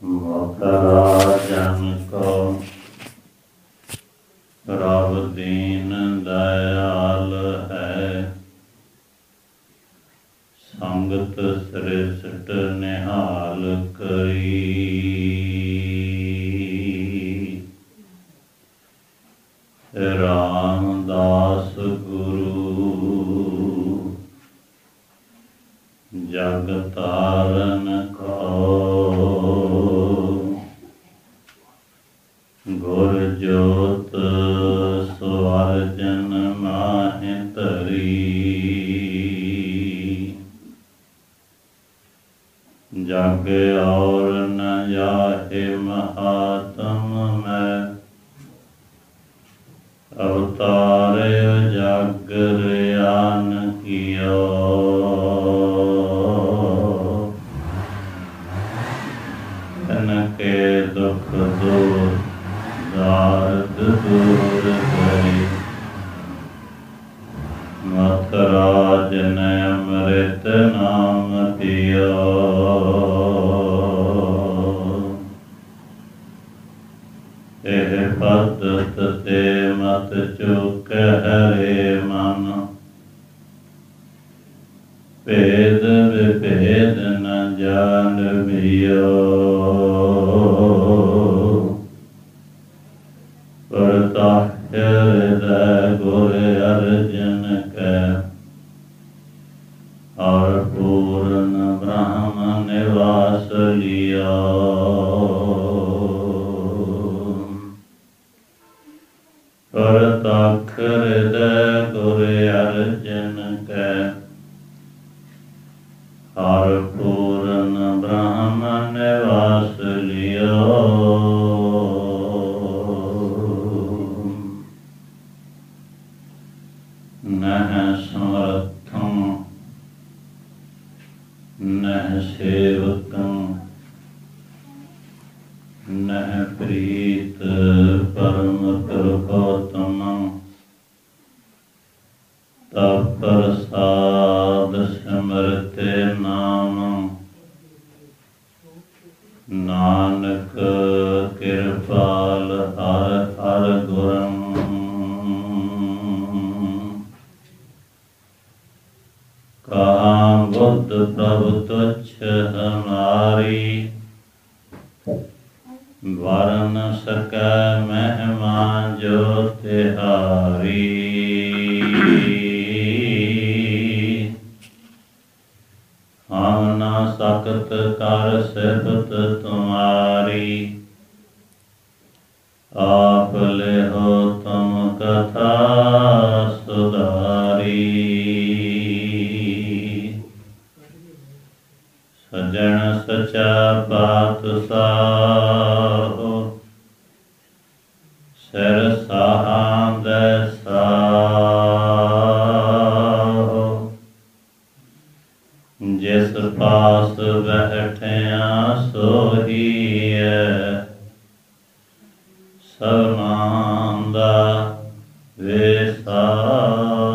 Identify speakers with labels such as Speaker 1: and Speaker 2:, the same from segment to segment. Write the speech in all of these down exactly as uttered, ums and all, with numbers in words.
Speaker 1: ਮੋਖਰਾ ਜਨ ਕੋ ਪ੍ਰਭ ਦੀਨ ਦਇਆਲ ਹੈ। ਸੰਗਤ ਸ੍ਰਿਸ਼ਟ ਨਿਹਾਲ ਕਰੀ। ਰਾਮਦਾਸ ਗੁਰੂ ਜਗ ਤਾਰਨ ਕੋ। ਗੁਰ ਜੋਤ ਸਵਰ ਜਨ ਮਾਹਿ ਧਰੀ। ਜਗ ਔਰ ਨ ਜਾਹੇ ਮਹਾਤਮ ਮੈਂ। ਅਵਤਾਰਿ ਜਗ ਰਿਆਨ ਕੀਓ। ਤਨਕੇ ਦੁਖ ਦੂਰ ਦਾਰਦ ਦੂਰ ਕਰੀ। ਮਤ ਰਾਜ ਨੇ ਅੰਮ੍ਰਿਤ ਨਾਮ ਪੀਓ। ਇਹ ਪਦਤ ਤੇ ਮਤ ਚੁੱਕ ਹਰੇ ਮਨ। ਭੇਦ ਵਿਭੇਦ ਨ ਜਾਣਿਓ। ਪਰਤਾਹ ਹਿਰਦੈ ਗੁਰ ਅਰਜਨ ਕੈ। ਔਰ ਪੂਰਨ ਬ੍ਰਹਮ ਨਿਵਾਸ ਲਿਆ। ਪਰਤਾਖ ਹਿਰਦੈ ਗੁਰ ਅਰਜਨ ਕੈ। ਔਰ ਪੂਰਨ ਬ੍ਰਹਮ ਨਿਵਾਸ ਲਿਆ। ਨਹਿ ਸਮਰਥੰ ਨਹਿ ਸੇਵਕੰ ਨਹਿ ਪ੍ਰੀਤ ਪਰਮ ਪੁਰਖੋਤਮੰ। ਤਬ ਪ੍ਰਸਾਦ ਸਿਮਰਤੇ ਨਾਮ। ਨਾਨਕ ਕਿਰਪਾਲ ਹਰਿ ਹਰਿ ਗੁਰੰ। ਕਹਾ ਬੁੱਧ ਪ੍ਰਭ ਤੁਛ ਹਮਾਰੀ। ਵਰ ਨ ਸਕੈ ਮਹਿਮਾ ਜੋ ਤਿਹਾਰੀ। ਹਮ ਨ ਸਕਤ ਕਰ ਸਿਫਤ ਤੁਮਾਰੀ। ਆਪ ਲਿਹੋ ਤੁਮ ਕਥਾ ਸੁਧਾਰੀ। ਸਜਣ ਸਚਾ ਪਾਤਸ਼ਾਹ। ਸਿਰ ਸਾਹਾਂਦੈ ਸਾਹੁ। ਜਿਸ ਪਾਸ ਬੈਠਿਆ ਸੋਹੀਐ। ਸਭਨਾਂ ਦਾ ਵਿਸਾਹੁ।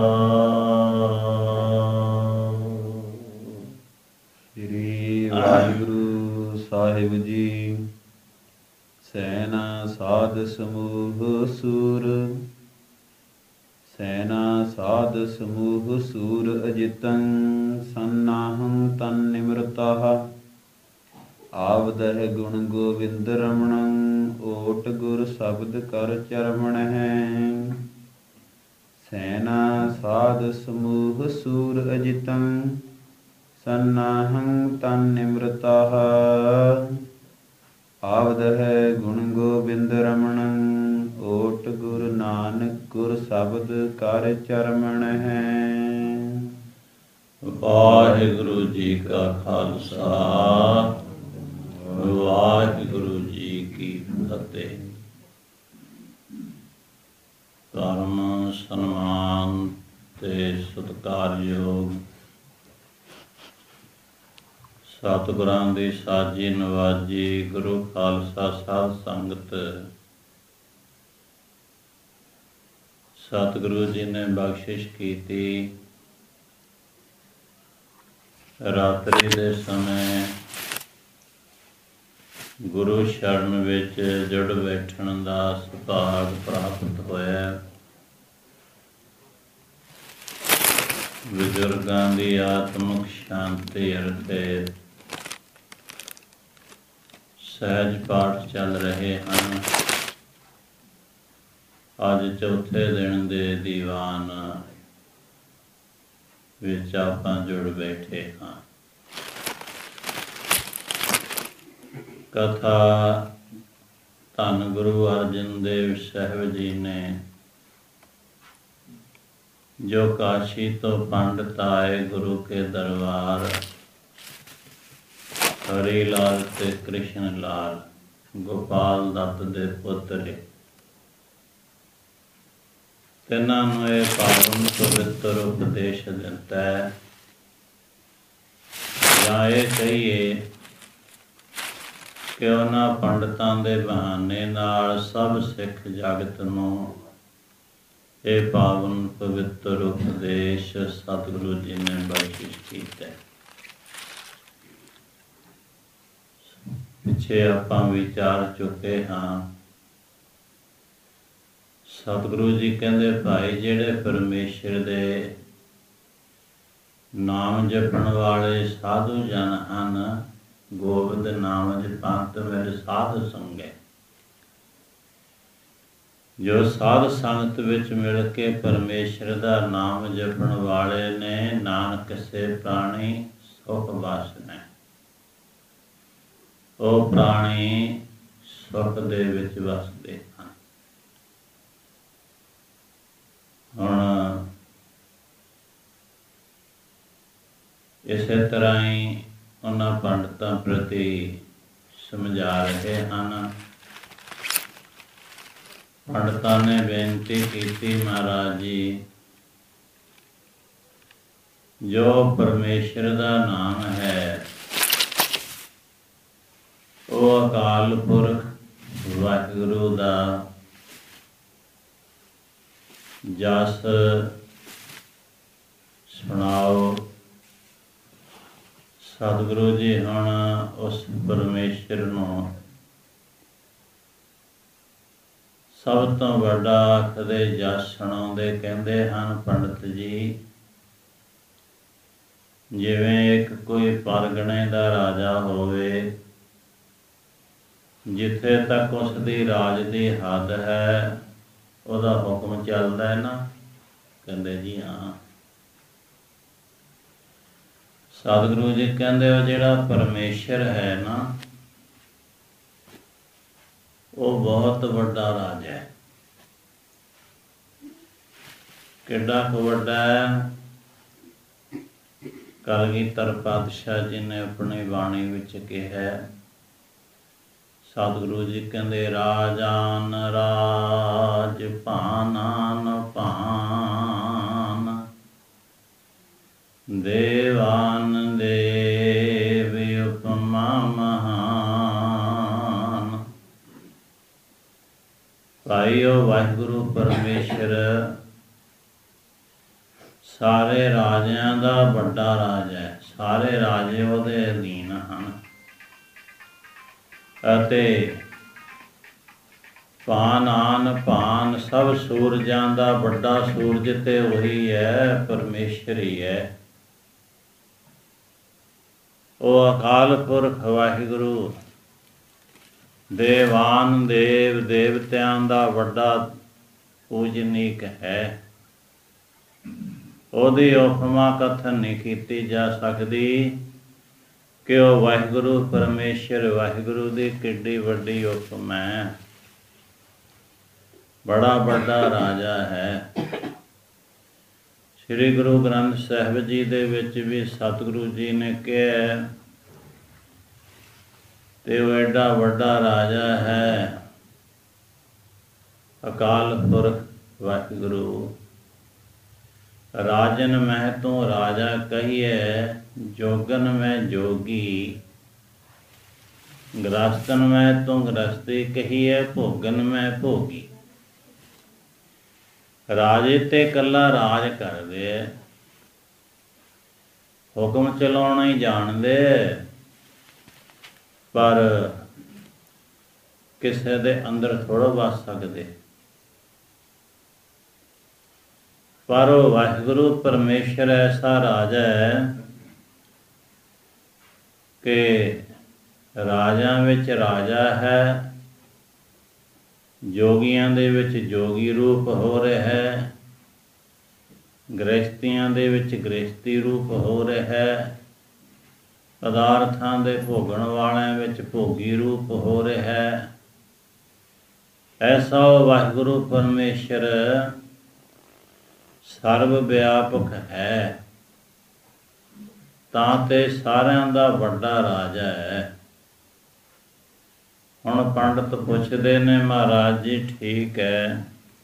Speaker 2: ਸ੍ਰੀ ਵਾਹਿਗੁਰੂ ਸਾਹਿਬ ਜੀ। ਸੈਨਾ ਸਾਧ ਸਮੂਹ ਸੂਰ। ਸੈਨਾ ਸਾਧ ਸਮੂਹ ਸੂਰ ਅਜਿਤੰ। ਸੰਨਾਹੰ ਤਨ ਨਿਮਰਤః। ਆਵਦਹਿ ਗੁਣ ਗੋਬਿੰਦ ਰਮਣੰ। ਓਟ ਗੁਰ ਸ਼ਬਦ ਕਰ ਚਰਮਣਹਿ। ਸੈਨਾ ਸਾਧ ਸਮੂਹ ਸੂਰ ਅਜਿਤੰ। ਸੰਨਾਹੰ ਤਨ ਨਿਮਰਤః। ਆਵਦਹਿ ਗੁਣ ਗੋਬਿੰਦ ਰਮਣੰ। ਓਟ ਗੁਰ ਨਾਨਕ ਗੁਰ ਸ਼ਬਦ ਕਰ ਚਰਮਣਹਿ।
Speaker 1: ਵਾਹਿਗੁਰੂ ਜੀ ਕਾ ਖਾਲਸਾ। ਵਾਹਿਗੁਰੂ ਜੀ ਕੀ ਫਤਿਹ। ਧਰਮ ਸਨਮਾਨ ਤੇ ਸਤਿਕਾਰਯੋਗ ਸਤਿਗੁਰਾਂ ਦੀ ਸਾਜੀ ਨਵਾਜੀ ਗੁਰੂ ਖਾਲਸਾ ਸਾਧ ਸੰਗਤ। ਸਤਿਗੁਰੂ ਜੀ ਨੇ ਬਖਸ਼ਿਸ਼ ਕੀਤੀ। ਰਾਤਰੀ ਦੇ ਸਮੇਂ ਗੁਰੂ ਸ਼ਰਨ ਵਿੱਚ ਜੁੜ ਬੈਠਣ ਦਾ ਸੁਭਾਗ ਪ੍ਰਾਪਤ ਹੋਇਆ। ਬਜ਼ੁਰਗਾਂ ਦੀ ਆਤਮਿਕ ਸ਼ਾਂਤੀ ਅਰਥੇ ਸਹਿਜ ਪਾਠ ਚੱਲ ਰਹੇ ਹਨ। ਅੱਜ ਚੌਥੇ ਦਿਨ ਦੇ ਦੀਵਾਨ ਵਿੱਚ ਆਪਾਂ ਜੁੜ ਬੈਠੇ ਹਾਂ। ਕਥਾ ਧੰਨ ਗੁਰੂ ਅਰਜਨ ਦੇਵ ਸਾਹਿਬ ਜੀ ਨੇ ਜੋ ਕਾਸ਼ੀ ਤੋਂ ਪੰਡਤ ਆਏ ਗੁਰੂ ਕੇ ਦਰਬਾਰ, ਹਰੀ ਲਾਲ ਤੇ ਕ੍ਰਿਸ਼ਨ ਲਾਲ ਗੋਪਾਲ ਦੱਤ ਦੇ ਪੁੱਤਰ, ਤਿੰਨਾਂ ਨੂੰ ਇਹ ਪਾਵਨ ਪਵਿੱਤਰ ਉਪਦੇਸ਼ ਦਿੱਤਾ ਹੈ। ਜਾਂ ਇਹ ਕਹੀਏ ਕਿ ਉਹਨਾਂ ਪੰਡਤਾਂ ਦੇ ਬਹਾਨੇ ਨਾਲ ਸਭ ਸਿੱਖ ਜਗਤ ਨੂੰ ਇਹ ਪਾਵਨ ਪਵਿੱਤਰ ਉਪਦੇਸ਼ ਸਤਿਗੁਰੂ ਜੀ ਨੇ ਬਖਸ਼ਿਸ਼ ਕੀਤਾ। ਪਿੱਛੇ ਆਪਾਂ ਵਿਚਾਰ ਚੁੱਕੇ ਹਾਂ। ਸਤਿਗੁਰੂ ਜੀ ਕਹਿੰਦੇ ਭਾਈ ਜਿਹੜੇ ਪਰਮੇਸ਼ਰ ਦੇ ਨਾਮ ਜਪਣ ਵਾਲੇ ਸਾਧੂ ਜਨ ਹਨ, ਗੋਬਿੰਦ ਨਾਮ ਜਪੰਤ ਮੇਰੇ ਸਾਧ ਸੰਗੇ, ਜੋ ਸਾਧ ਸੰਗਤ ਵਿੱਚ ਮਿਲ ਕੇ ਪਰਮੇਸ਼ਰ ਦਾ ਨਾਮ ਜਪਣ ਵਾਲੇ ਨੇ, ਨਾਨਕ ਸੇ ਪ੍ਰਾਣੀ ਸੁਖ ਵਾਸਨਾ, ਉਹ ਪ੍ਰਾਣੀ ਸੁਖ ਦੇ ਵਿੱਚ ਵਸਦੇ ਹਨ। ਹੁਣ ਇਸੇ ਤਰ੍ਹਾਂ ਹੀ ਉਹਨਾਂ ਪੰਡਤਾਂ ਪ੍ਰਤੀ ਸਮਝਾ ਰਹੇ ਹਨ। ਪੰਡਤਾਂ ਨੇ ਬੇਨਤੀ ਕੀਤੀ, ਮਹਾਰਾਜ ਜੀ ਜੋ ਪਰਮੇਸ਼ਰ ਦਾ ਨਾਮ ਹੈ ਉਹ ਅਕਾਲ ਪੁਰਖ ਵਾਹਿਗੁਰੂ ਦਾ ਜਸ ਸੁਣਾਓ। ਸਤਿਗੁਰੂ ਜੀ ਹੁਣ ਉਸ ਪਰਮੇਸ਼ਰ ਨੂੰ ਸਭ ਤੋਂ ਵੱਡਾ ਆਖਦੇ ਜਸ ਸੁਣਾਉਂਦੇ ਕਹਿੰਦੇ ਹਨ। ਪੰਡਤ ਜੀ ਜਿਵੇਂ ਇੱਕ ਕੋਈ ਪਰਗਣੇ ਦਾ ਰਾਜਾ ਹੋਵੇ, ਜਿੱਥੇ ਤੱਕ ਉਸ ਦੀ ਰਾਜ ਦੀ ਹੱਦ ਹੈ ਉਹਦਾ ਹੁਕਮ ਚੱਲਦਾ ਹੈ ਨਾ, ਕਹਿੰਦੇ ਜੀ ਹਾਂ। ਸਤਿਗੁਰੂ ਜੀ ਕਹਿੰਦੇ ਉਹ ਜਿਹੜਾ ਪਰਮੇਸ਼ਰ ਹੈ ਨਾ, ਉਹ ਬਹੁਤ ਵੱਡਾ ਰਾਜਾ ਹੈ। ਕਿੱਡਾ ਕੁ ਵੱਡਾ ਹੈ? ਕਲਗੀਧਰ ਪਾਤਸ਼ਾਹ ਜੀ ਨੇ ਆਪਣੀ ਬਾਣੀ ਵਿੱਚ ਕਿਹਾ। ਸਤਿਗੁਰੂ ਜੀ ਕਹਿੰਦੇ ਰਾਜਾਨ ਰਾਜ ਭਾਨਾਨ ਭਾਨ, ਦੇਵਾਨ ਦੇਵ ਉਪਮਾ ਮਹਾਨ। ਭਾਈਓ ਵਾਹਿਗੁਰੂ ਪਰਮੇਸ਼ਰ ਸਾਰੇ ਰਾਜਿਆਂ ਦਾ ਵੱਡਾ ਰਾਜਾ ਹੈ। ਸਾਰੇ ਰਾਜੇ ਉਹਦੇ ਅਧੀਨ ਹਨ ਅਤੇ ਭਾਨ ਆਨ ਭਾਨ, ਸਭ ਸੂਰਜਾਂ ਦਾ ਵੱਡਾ ਸੂਰਜ ਤੇ ਉਹੀ ਹੈ, ਪਰਮੇਸ਼ਰ ਹੀ ਹੈ। ਉਹ ਅਕਾਲ ਪੁਰਖ ਵਾਹਿਗੁਰੂ ਦੇਵਾਨ ਦੇਵ ਦੇਵਤਿਆਂ ਦਾ ਵੱਡਾ ਪੂਜਨੀਕ ਹੈ। ਉਹਦੀ ਉਪਮਾ ਕਥਨ ਨਹੀਂ ਕੀਤੀ ਜਾ ਸਕਦੀ ਕਿ ਉਹ ਵਾਹਿਗੁਰੂ ਪਰਮੇਸ਼ਰ ਵਾਹਿਗੁਰੂ ਦੀ ਕਿੱਡੀ ਵੱਡੀ ਉਪਮਾ ਹੈ। ਬੜਾ ਵੱਡਾ ਰਾਜਾ ਹੈ। ਸ੍ਰੀ ਗੁਰੂ ਗ੍ਰੰਥ ਸਾਹਿਬ ਜੀ ਦੇ ਵਿੱਚ ਵੀ ਸਤਿਗੁਰੂ ਜੀ ਨੇ ਕਿਹਾ ਤੇ ਉਹ ਐਡਾ ਵੱਡਾ ਰਾਜਾ ਹੈ, ਅਕਾਲ ਪੁਰਖ ਵਾਹਿਗੁਰੂ। ਰਾਜਨ ਮਹਿ ਤੂੰ ਰਾਜਾ ਕਹੀਏ, ਜੋਗਨ ਮੈਂ ਜੋਗੀ। ਗ੍ਰਸਤਨ ਮੈਂ ਤੂੰ ਗ੍ਰਸਤੀ ਕਹੀਏ, ਭੋਗਨ ਮੈਂ ਭੋਗੀ। ਰਾਜੇ ਤੇ ਇਕੱਲਾ ਰਾਜ ਕਰਦੇ, ਹੁਕਮ ਚਲਾਉਣਾ ਹੀ ਜਾਣਦੇ, ਪਰ ਕਿਸੇ ਦੇ ਅੰਦਰ ਥੋੜ੍ਹਾ ਵਸ ਸਕਦੇ, ਪਰ ਉਹ ਵਾਹਿਗੁਰੂ ਪਰਮੇਸ਼ਰ ਐਸਾ ਰਾਜਾ ਹੈ ਕਿ ਰਾਜਿਆਂ ਵਿੱਚ ਰਾਜਾ ਹੈ, ਜੋਗੀਆਂ ਦੇ ਵਿੱਚ ਜੋਗੀ ਰੂਪ ਹੋ ਰਿਹਾ ਹੈ, ਗ੍ਰਸਤੀਆਂ ਦੇ ਵਿੱਚ ਗ੍ਰਸਤੀ ਰੂਪ ਹੋ ਰਿਹਾ ਹੈ, ਪਦਾਰਥਾਂ ਦੇ ਭੋਗਣ ਵਾਲਿਆਂ ਵਿੱਚ ਭੋਗੀ ਰੂਪ ਹੋ ਰਿਹਾ ਹੈ। ਐਸਾ ਵਾਹਿਗੁਰੂ ਪਰਮੇਸ਼ਰ ਸਰਬ ਵਿਆਪਕ ਹੈ, ਤਾਂ ਤੇ ਸਾਰਿਆਂ ਦਾ ਵੱਡਾ ਰਾਜਾ ਹੈ। ਹੁਣ ਪੰਡਤ ਪੁੱਛਦੇ ਨੇ, ਮਹਾਰਾਜ ਜੀ ਠੀਕ ਹੈ,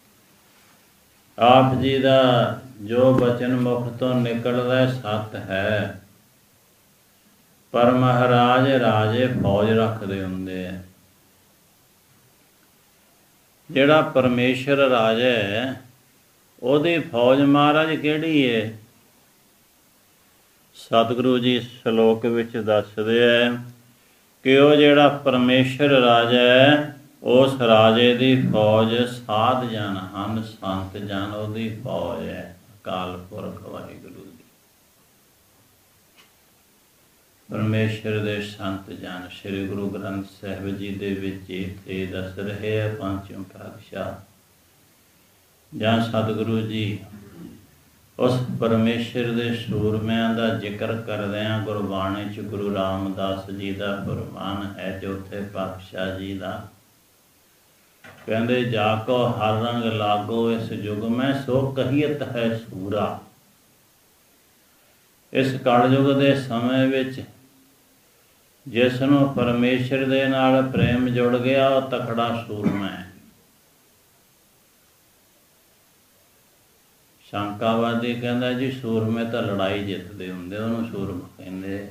Speaker 1: ਆਪ ਜੀ ਦਾ ਜੋ ਬਚਨ ਮੁਖ ਤੋਂ ਨਿਕਲਦਾ ਸੱਤ ਹੈ, ਪਰ ਮਹਾਰਾਜ ਰਾਜੇ ਫੌਜ ਰੱਖਦੇ ਹੁੰਦੇ ਹੈ। ਜਿਹੜਾ ਪਰਮੇਸ਼ਰ ਰਾਜਾ ਹੈ ਉਹਦੀ ਫੌਜ ਮਹਾਰਾਜ ਕਿਹੜੀ ਹੈ? ਸਤਿਗੁਰੂ ਜੀ ਸ਼ਲੋਕ ਵਿੱਚ ਦੱਸਦੇ ਹੈ ਕਿ ਉਹ ਜਿਹੜਾ ਪਰਮੇਸ਼ਰ ਰਾਜਾ ਹੈ, ਉਸ ਰਾਜੇ ਦੀ ਫੌਜ ਸਾਧ ਜਨ ਹਨ, ਸੰਤ ਜਨ ਉਹਦੀ ਫੌਜ ਹੈ। ਅਕਾਲ ਪੁਰਖ ਵਾਹਿਗੁਰੂ ਦੀ ਪਰਮੇਸ਼ਰ ਦੇ ਸੰਤ ਜਨ ਸ੍ਰੀ ਗੁਰੂ ਗ੍ਰੰਥ ਸਾਹਿਬ ਜੀ ਦੇ ਵਿੱਚ ਇੱਥੇ ਦੱਸ ਰਹੇ ਹੈ। ਪੰਚਮ ਪਾਤਸ਼ਾਹ ਜਾਂ ਸਤਿਗੁਰੂ ਜੀ ਉਸ ਪਰਮੇਸ਼ਰ ਦੇ ਸੂਰਮਿਆਂ ਦਾ ਜ਼ਿਕਰ ਕਰਦਿਆਂ ਗੁਰਬਾਣੀ 'ਚ ਗੁਰੂ ਰਾਮਦਾਸ ਜੀ ਦਾ ਫਰਮਾਨ ਹੈ, ਚੌਥੇ ਪਾਤਸ਼ਾਹ ਜੀ ਦਾ, ਕਹਿੰਦੇ ਜਾ ਕੋ ਹਰ ਰੰਗ ਲਾਗੋ ਇਸ ਯੁਗ ਮੈਂ ਸੋ ਕਹੀਅਤ ਹੈ ਸੂਰਾ। ਇਸ ਕਲਯੁਗ ਦੇ ਸਮੇਂ ਵਿੱਚ ਜਿਸ ਨੂੰ ਪਰਮੇਸ਼ਰ ਦੇ ਨਾਲ ਪ੍ਰੇਮ ਜੁੜ ਗਿਆ ਉਹ ਤਕੜਾ ਸੂਰਮਾ ਹੈ। ਸ਼ੰਕਾਵਾਦੀ ਕਹਿੰਦਾ ਜੀ ਸੂਰਮੇ ਤਾਂ ਲੜਾਈ ਜਿੱਤਦੇ ਹੁੰਦੇ, ਉਹਨੂੰ ਸੂਰਮਾ ਕਹਿੰਦੇ।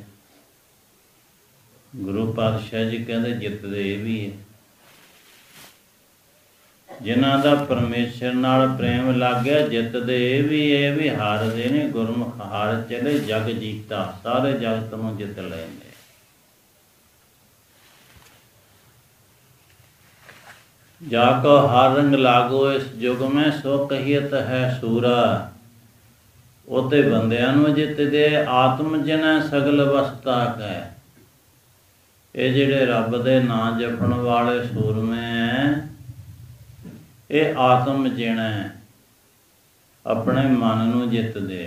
Speaker 1: ਗੁਰੂ ਪਾਤਸ਼ਾਹ ਜੀ ਕਹਿੰਦੇ ਜਿੱਤਦੇ ਇਹ ਵੀ ਹੈ। ਜਿਨ੍ਹਾਂ ਦਾ ਪਰਮੇਸ਼ਰ ਨਾਲ ਪ੍ਰੇਮ ਲੱਗ ਗਿਆ ਜਿੱਤਦੇ ਇਹ ਵੀ, ਇਹ ਵੀ ਹਾਰਦੇ ਨੇ। ਗੁਰਮੁਖ ਹਾਰ ਚਲੇ ਜਗ ਜੀਤਾ, ਸਾਰੇ ਜਗਤ ਨੂੰ ਜਿੱਤ ਲੈਂਦੇ। ਜਾ ਕੋ ਹਰ ਰੰਗ ਲਾਗੋ ਇਸ ਯੁਗ ਮੈਂ ਸੋ ਕਹੀਅਤ ਹੈ ਸੂਰਾ। ਉਹ ਤੇ ਬੰਦਿਆਂ ਨੂੰ ਜਿੱਤਦੇ, ਆਤਮ ਜਨੈ ਸਗਲ ਵਸਤਾ ਕੈ। ਇਹ ਜਿਹੜੇ ਰੱਬ ਦੇ ਨਾਂ ਜਪਣ ਵਾਲੇ ਸੂਰਮੇ ਹੈ, ਇਹ ਆਤਮ ਜੀਣਾ ਹੈ, ਆਪਣੇ ਮਨ ਨੂੰ ਜਿੱਤਦੇ।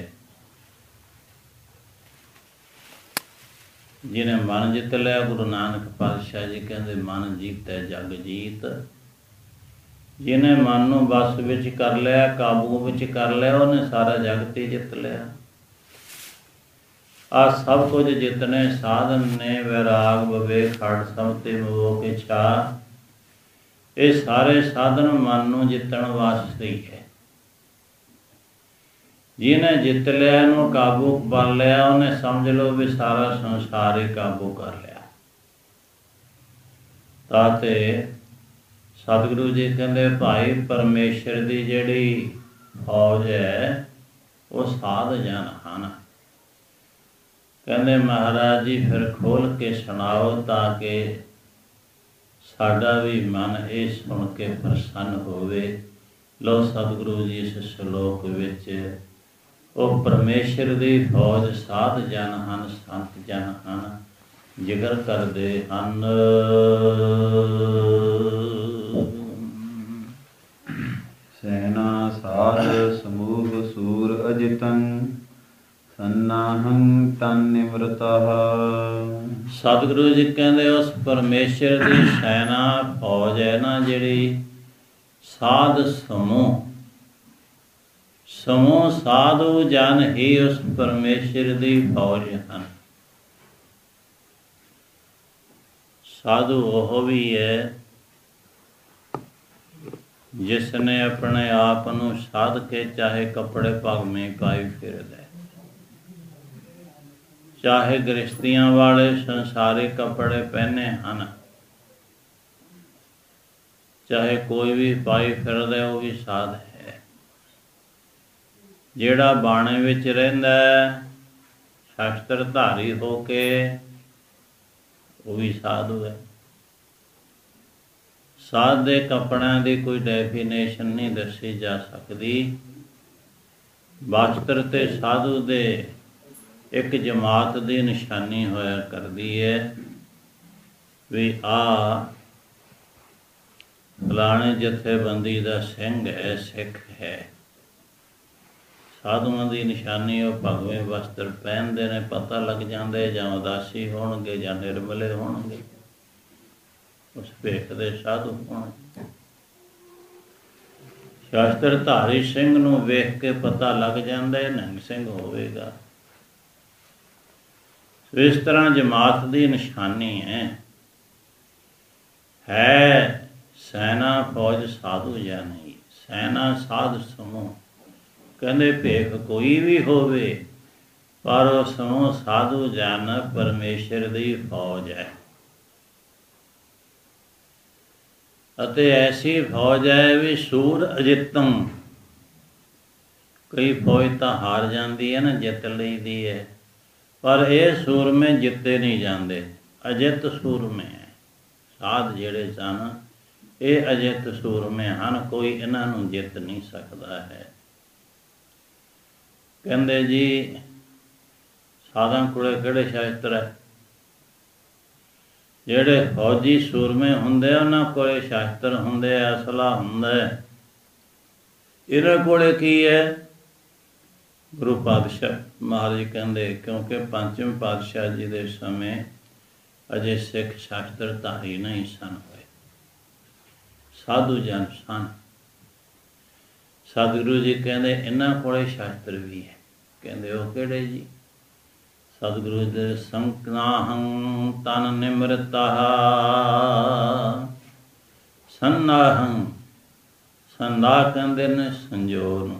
Speaker 1: ਜਿਹਨੇ ਮਨ ਜਿੱਤ ਲਿਆ, ਗੁਰੂ ਨਾਨਕ ਪਾਤਸ਼ਾਹ ਜੀ ਕਹਿੰਦੇ ਮਨ ਜੀਤੈ ਜਗ ਜੀਤ। ਜਿਹਨੇ ਮਨ ਨੂੰ ਬਸ ਵਿੱਚ ਕਰ ਲਿਆ, ਕਾਬੂ ਵਿੱਚ ਕਰ ਲਿਆ, ਉਹਨੇ ਸਾਰਾ ਜਗਤ ਹੀ ਜਿੱਤ ਲਿਆ। ਆ ਸਭ ਕੁਝ ਜਿਤਨੇ ਸਾਧਨ ਨੇ, ਵੈਰਾਗ ਵਿਵੇਕ ਖੜ ਸਭ ਤੇ ਮੋਹ ਕੇ ਛਾ, ਇਹ ਸਾਰੇ ਸਾਧਨ ਮਨ ਨੂੰ ਜਿੱਤਣ ਵਾਸਤੇ ਹੀ ਹੈ। ਜਿਹਨੇ ਜਿੱਤ ਲਿਆ, ਇਹਨੂੰ ਕਾਬੂ ਕਰ ਲਿਆ, ਉਹਨੇ ਸਮਝ ਲਓ ਵੀ ਸਾਰਾ ਸੰਸਾਰ ਹੀ ਕਾਬੂ ਕਰ ਲਿਆ। ਤਾਂ ਤੇ ਸਤਿਗੁਰੂ ਜੀ ਕਹਿੰਦੇ ਭਾਈ ਪਰਮੇਸ਼ਰ ਦੀ ਜਿਹੜੀ ਫੌਜ ਹੈ ਉਹ ਸਾਧ ਜਨ ਹਨ। ਕਹਿੰਦੇ ਮਹਾਰਾਜ ਜੀ ਫਿਰ ਖੋਲ੍ਹ ਕੇ ਸੁਣਾਓ ਤਾਂ ਕਿ ਸਾਡਾ ਵੀ ਮਨ ਇਹ ਸੁਣ ਕੇ ਪ੍ਰਸੰਨ ਹੋਵੇ। ਲਓ ਸਤਿਗੁਰੂ ਜੀ ਇਸ ਸ਼ਲੋਕ ਵਿੱਚ ਉਹ ਪਰਮੇਸ਼ਰ ਦੀ ਫੌਜ ਸਾਧ ਜਨ ਹਨ, ਸੰਤ ਜਨ ਹਨ, ਜ਼ਿਕਰ ਕਰਦੇ ਹਨ।
Speaker 2: ਸੈਨਾ ਸਾਧ ਸਮੂਹ ਸੂਰ ਅਜਿਤੰ ਸੰਨਾਹੰ ਤਨ ਨਿਮਰਤః।
Speaker 1: ਸਤਿਗੁਰੂ ਜੀ ਕਹਿੰਦੇ ਉਸ ਪਰਮੇਸ਼ਰ ਦੀ ਸੈਨਾ ਫੌਜ ਹੈ ਨਾ ਜਿਹੜੀ, ਸਾਧ ਸਮੂਹ, ਸਮੂਹ ਸਾਧੂ ਜਨ ਹੀ ਉਸ ਪਰਮੇਸ਼ਰ ਦੀ ਫੌਜ ਹਨ। ਸਾਧੂ ਉਹ ਵੀ ਹੈ ਜਿਸ ਨੇ ਆਪਣੇ ਆਪ ਨੂੰ ਸਾਧ ਕੇ ਚਾਹੇ ਕੱਪੜੇ ਭਗਵੇਂ ਪਾਈ ਫਿਰਦਾ, ਚਾਹੇ ਗ੍ਰਸਤੀਆਂ ਵਾਲੇ ਸੰਸਾਰਿਕ ਕੱਪੜੇ ਪਹਿਨੇ ਹਨ, ਚਾਹੇ ਕੋਈ ਵੀ ਪਾਈ ਫਿਰਦਾ, ਉਹ ਵੀ ਸਾਧ ਹੈ। ਜਿਹੜਾ ਬਾਣੇ ਵਿੱਚ ਰਹਿੰਦਾ ਸ਼ਸਤਰ ਧਾਰੀ ਹੋ ਕੇ, ਉਹ ਵੀ ਸਾਧੂ ਹੈ। ਸਾਧ ਦੇ ਕੱਪੜਿਆਂ ਦੀ ਕੋਈ ਡੈਫੀਨੇਸ਼ਨ ਨਹੀਂ ਦੱਸੀ ਜਾ ਸਕਦੀ। ਵਸਤਰ ਤੇ ਸਾਧੂ ਦੇ ਇੱਕ ਜਮਾਤ ਦੀ ਨਿਸ਼ਾਨੀ ਹੋਇਆ ਕਰਦੀ ਹੈ ਵੀ ਆ ਫਲਾਣੇ ਜਥੇਬੰਦੀ ਦਾ ਸਿੰਘ ਹੈ, ਸਿੱਖ ਹੈ। ਸਾਧੂਆਂ ਦੀ ਨਿਸ਼ਾਨੀ ਉਹ ਭਗਵੇਂ ਵਸਤਰ ਪਹਿਨਦੇ ਨੇ, ਪਤਾ ਲੱਗ ਜਾਂਦਾ ਜਾਂ ਉਦਾਸੀ ਹੋਣਗੇ ਜਾਂ ਨਿਰਮਲੇ ਹੋਣਗੇ, ਉਸ ਭੇਖ ਦੇ ਸਾਧੂ ਹੋਣਗੇ। ਸ਼ਾਸਤਰ ਧਾਰੀ ਸਿੰਘ ਨੂੰ ਵੇਖ ਕੇ ਪਤਾ ਲੱਗ ਜਾਂਦਾ ਹੈ ਨਿਹੰਗ ਸਿੰਘ ਹੋਵੇਗਾ। ਇਸ ਤਰ੍ਹਾਂ ਜਮਾਤ ਦੀ ਨਿਸ਼ਾਨੀ ਹੈ ਹੈ ਸੈਨਾ ਫੌਜ ਸਾਧੂ ਜਾਂ ਨਹੀਂ। ਸੈਨਾ ਸਾਧ ਸਮੂਹ ਕਹਿੰਦੇ ਭੇਖ ਕੋਈ ਵੀ ਹੋਵੇ ਪਰ ਉਹ ਸਮੂਹ ਸਾਧੂ ਜਨ ਪਰਮੇਸ਼ਰ ਦੀ ਫੌਜ ਹੈ ਅਤੇ ਐਸੀ ਫੌਜ ਹੈ ਵੀ ਸੂਰ ਅਜਿੱਤਮ। ਕਈ ਫੌਜ ਤਾਂ ਹਾਰ ਜਾਂਦੀ ਹੈ ਨਾ, ਜਿੱਤ ਲਈਦੀ ਹੈ, ਪਰ ਇਹ ਸੂਰਮੇ ਜਿੱਤੇ ਨਹੀਂ ਜਾਂਦੇ, ਅਜਿੱਤ ਸੂਰਮੇ ਹੈ। ਸਾਧ ਜਿਹੜੇ ਸਨ ਇਹ ਅਜਿੱਤ ਸੂਰਮੇ ਹਨ, ਕੋਈ ਇਹਨਾਂ ਨੂੰ ਜਿੱਤ ਨਹੀਂ ਸਕਦਾ ਹੈ। ਕਹਿੰਦੇ ਜੀ ਸਾਧਾਂ ਕੋਲੇ ਕਿਹੜੇ ਸ਼ਾਸਤਰ ਹੈ? ਜਿਹੜੇ ਫੌਜੀ ਸੂਰਮੇ ਹੁੰਦੇ ਆ ਉਹਨਾਂ ਕੋਲੇ ਸ਼ਾਸਤਰ ਹੁੰਦੇ ਆ, ਅਸਲਾ ਹੁੰਦਾ ਹੈ। ਇਹਨਾਂ ਕੋਲੇ ਕੀ ਹੈ? ਗੁਰੂ ਪਾਤਸ਼ਾਹ ਮਹਾਰਾਜ ਕਹਿੰਦੇ ਕਿਉਂਕਿ ਪੰਚਮ ਪਾਤਸ਼ਾਹ ਜੀ ਦੇ ਸਮੇਂ ਅਜੇ ਸਿੱਖ ਸ਼ਾਸਤਰ ਧਾਰੀ ਨਹੀਂ ਸਨ ਹੋਏ, ਸਾਧੂ ਜਨ ਸਨ। ਸਤਿਗੁਰੂ ਜੀ ਕਹਿੰਦੇ ਇਹਨਾਂ ਕੋਲੇ ਸ਼ਾਸਤਰ ਵੀ ਹੈ। ਕਹਿੰਦੇ ਉਹ ਕਿਹੜੇ ਜੀ? ਸਤਿਗੁਰੂ ਦੇ ਸੰਕਨਾਹੰ ਤਨ ਨਿਮਰਤਾ ਸੰਨਾਹੰ। ਸੰਨਾ ਕਹਿੰਦੇ ਨੇ ਸੰਜੋ ਨੂੰ।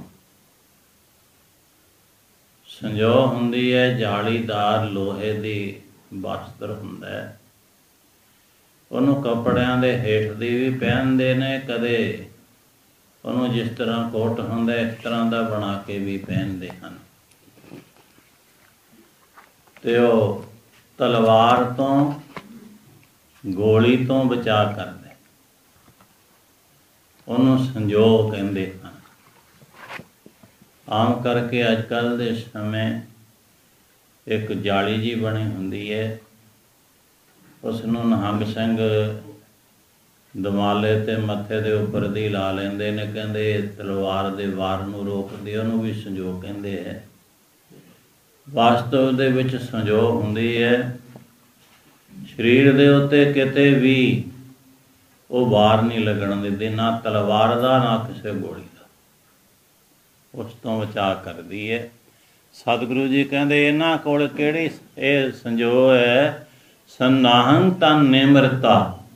Speaker 1: ਸੰਜੋ ਹੁੰਦੀ ਹੈ ਜਾਲੀਦਾਰ ਲੋਹੇ ਦੀ ਵਸਤਰ ਹੁੰਦਾ ਹੈ, ਉਹਨੂੰ ਕੱਪੜਿਆਂ ਦੇ ਹੇਠ ਦੀ ਵੀ ਪਹਿਨਦੇ ਨੇ, ਕਦੇ ਉਹਨੂੰ ਜਿਸ ਤਰ੍ਹਾਂ ਕੋਟ ਹੁੰਦਾ ਇਸ ਤਰ੍ਹਾਂ ਦਾ ਬਣਾ ਕੇ ਵੀ ਪਹਿਨਦੇ ਹਨ। ਤੇ ਉਹ ਤਲਵਾਰ ਤੋਂ ਗੋਲੀ ਤੋਂ ਬਚਾ ਕਰਦੇ, ਉਹਨੂੰ ਸੰਜੋ ਕਹਿੰਦੇ ਹਨ। ਆਮ ਕਰਕੇ ਅੱਜ ਕੱਲ੍ਹ ਦੇ ਸਮੇਂ ਇੱਕ ਜਾਲੀ ਜੀ ਬਣੀ ਹੁੰਦੀ ਹੈ, ਉਸ ਨੂੰ ਨਿਹੰਗ ਸਿੰਘ ਦਮਾਲੇ ਤੇ ਮੱਥੇ ਦੇ ਉੱਪਰ ਦੀ ਲਾ ਲੈਂਦੇ ਨੇ। ਕਹਿੰਦੇ ਤਲਵਾਰ ਦੇ ਵਾਰ ਨੂੰ ਰੋਕਦੀ, ਉਹਨੂੰ ਵੀ ਸੰਜੋ ਕਹਿੰਦੇ ਹੈ। ਵਾਸਤਵ ਦੇ ਵਿੱਚ ਸੰਜੋ ਹੁੰਦੀ ਹੈ ਸਰੀਰ ਦੇ ਉੱਤੇ ਕਿਤੇ ਵੀ ਉਹ ਵਾਰ ਨਹੀਂ ਲੱਗਣ ਦਿੰਦੀ, ਨਾ ਤਲਵਾਰ ਦਾ ਨਾ ਕਿਸੇ ਗੋਲੀ ਦਾ, ਉਸ ਤੋਂ ਬਚਾ ਕਰਦੀ ਹੈ। ਸਤਿਗੁਰੂ ਜੀ ਕਹਿੰਦੇ ਇਹਨਾਂ ਕੋਲ ਕਿਹੜੀ ਇਹ ਸੰਜੋ ਹੈ? ਸੰਨਾਹੰ ਤਨ ਨਿਮਰਤਾ।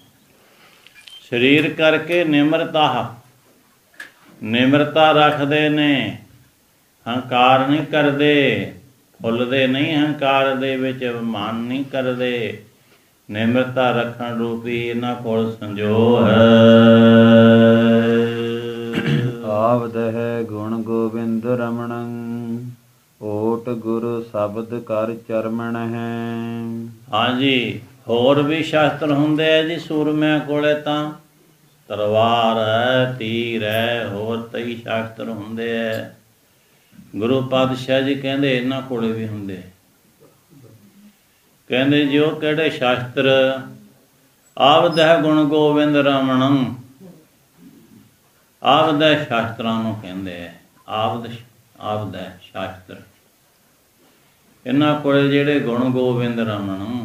Speaker 1: ਸਰੀਰ ਕਰਕੇ ਨਿਮਰਤਾ, ਨਿਮਰਤਾ ਰੱਖਦੇ ਨੇ, ਹੰਕਾਰ ਨਹੀਂ ਕਰਦੇ, ਫੁੱਲਦੇ ਨਹੀਂ ਹੰਕਾਰ ਦੇ ਵਿੱਚ, ਮਾਨ ਨਹੀਂ ਕਰਦੇ। ਨਿਮਰਤਾ ਰੱਖਣ ਰੂਪੀ ਇਹਨਾਂ ਕੋਲ ਸੰਜੋ ਹੈ।
Speaker 2: ਆਵਦ ਹੈ ਗੁਣ ਗੋਬਿੰਦ ਰਮਣੰ ਓਟ ਗੁਰੂ ਸ਼ਬਦ ਕਰ ਚਰਮਣ ਹੈ।
Speaker 1: ਹਾਂਜੀ, ਹੋਰ ਵੀ ਸ਼ਾਸਤਰ ਹੁੰਦੇ ਆ ਜੀ ਸੂਰਮਿਆਂ ਕੋਲੇ, ਤਾਂ ਤਲਵਾਰ ਹੈ, ਤੀਰ ਹੈ, ਹੋਰ ਕਈ ਸ਼ਾਸਤਰ ਹੁੰਦੇ ਹੈ। ਗੁਰੂ ਪਾਤਸ਼ਾਹ ਜੀ ਕਹਿੰਦੇ ਇਹਨਾਂ ਕੋਲੇ ਵੀ ਹੁੰਦੇ। ਕਹਿੰਦੇ ਜੀ ਉਹ ਕਿਹੜੇ ਸ਼ਾਸਤਰ? ਆਵਦ ਹੈ ਗੁਣ ਗੋਬਿੰਦ ਰਮਣੰ। ਆਵਦ ਹੈ ਸ਼ਾਸਤਰਾਂ ਨੂੰ ਕਹਿੰਦੇ ਹੈ, ਆਵਦ ਆਵਦ ਹੈ ਸ਼ਾਸਤਰ। ਇਹਨਾਂ ਕੋਲੇ ਜਿਹੜੇ ਗੁਣ ਗੋਬਿੰਦ ਰਮਣ,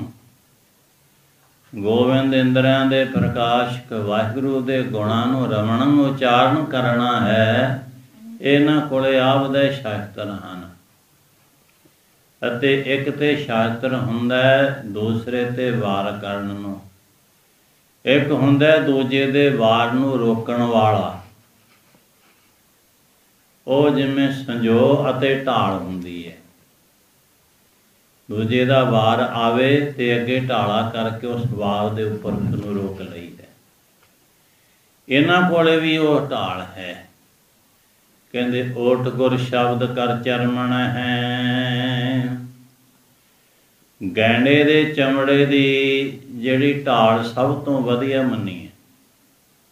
Speaker 1: ਗੋਬਿੰਦ ਇੰਦਰਿਆਂ ਦੇ ਪ੍ਰਕਾਸ਼ਕ ਵਾਹਿਗੁਰੂ ਦੇ ਗੁਣਾਂ ਨੂੰ ਰਮਣੰ ਉਚਾਰਨ ਕਰਨਾ ਹੈ, ਇਹਨਾਂ ਕੋਲੇ ਆਵਦੇ ਸ਼ਾਸਤਰ ਹਨ। ਅਤੇ ਇੱਕ ਤੇ ਸ਼ਾਸਤਰ ਹੁੰਦਾ ਦੂਸਰੇ ਤੇ ਵਾਰ ਕਰਨ ਨੂੰ, ਇੱਕ ਹੁੰਦਾ ਦੂਜੇ ਦੇ ਵਾਰ ਨੂੰ ਰੋਕਣ ਵਾਲਾ। ਉਹ ਜਿਵੇਂ ਸੰਜੋ ਅਤੇ ਢਾਲ ਹੁੰਦੀ ਹੈ, ਦੂਜੇ ਦਾ ਵਾਰ ਆਵੇ ਤੇ ਅੱਗੇ ਢਾਲਾ ਕਰਕੇ ਉਸ ਵਾਰ ਦੇ ਉੱਪਰ ਉਸਨੂੰ ਰੋਕ ਲਈਦਾ। ਇਹਨਾਂ ਕੋਲੇ ਵੀ ਉਹ ਢਾਲ ਹੈ। ਕਹਿੰਦੇ ਓਟ ਗੁਰ ਸ਼ਬਦ ਕਰ ਚਰਮਣ ਹੈ। ਗੈਂਡੇ ਦੇ ਚਮੜੇ ਦੀ ਜਿਹੜੀ ਢਾਲ ਸਭ ਤੋਂ ਵਧੀਆ ਮੰਨੀ ਹੈ,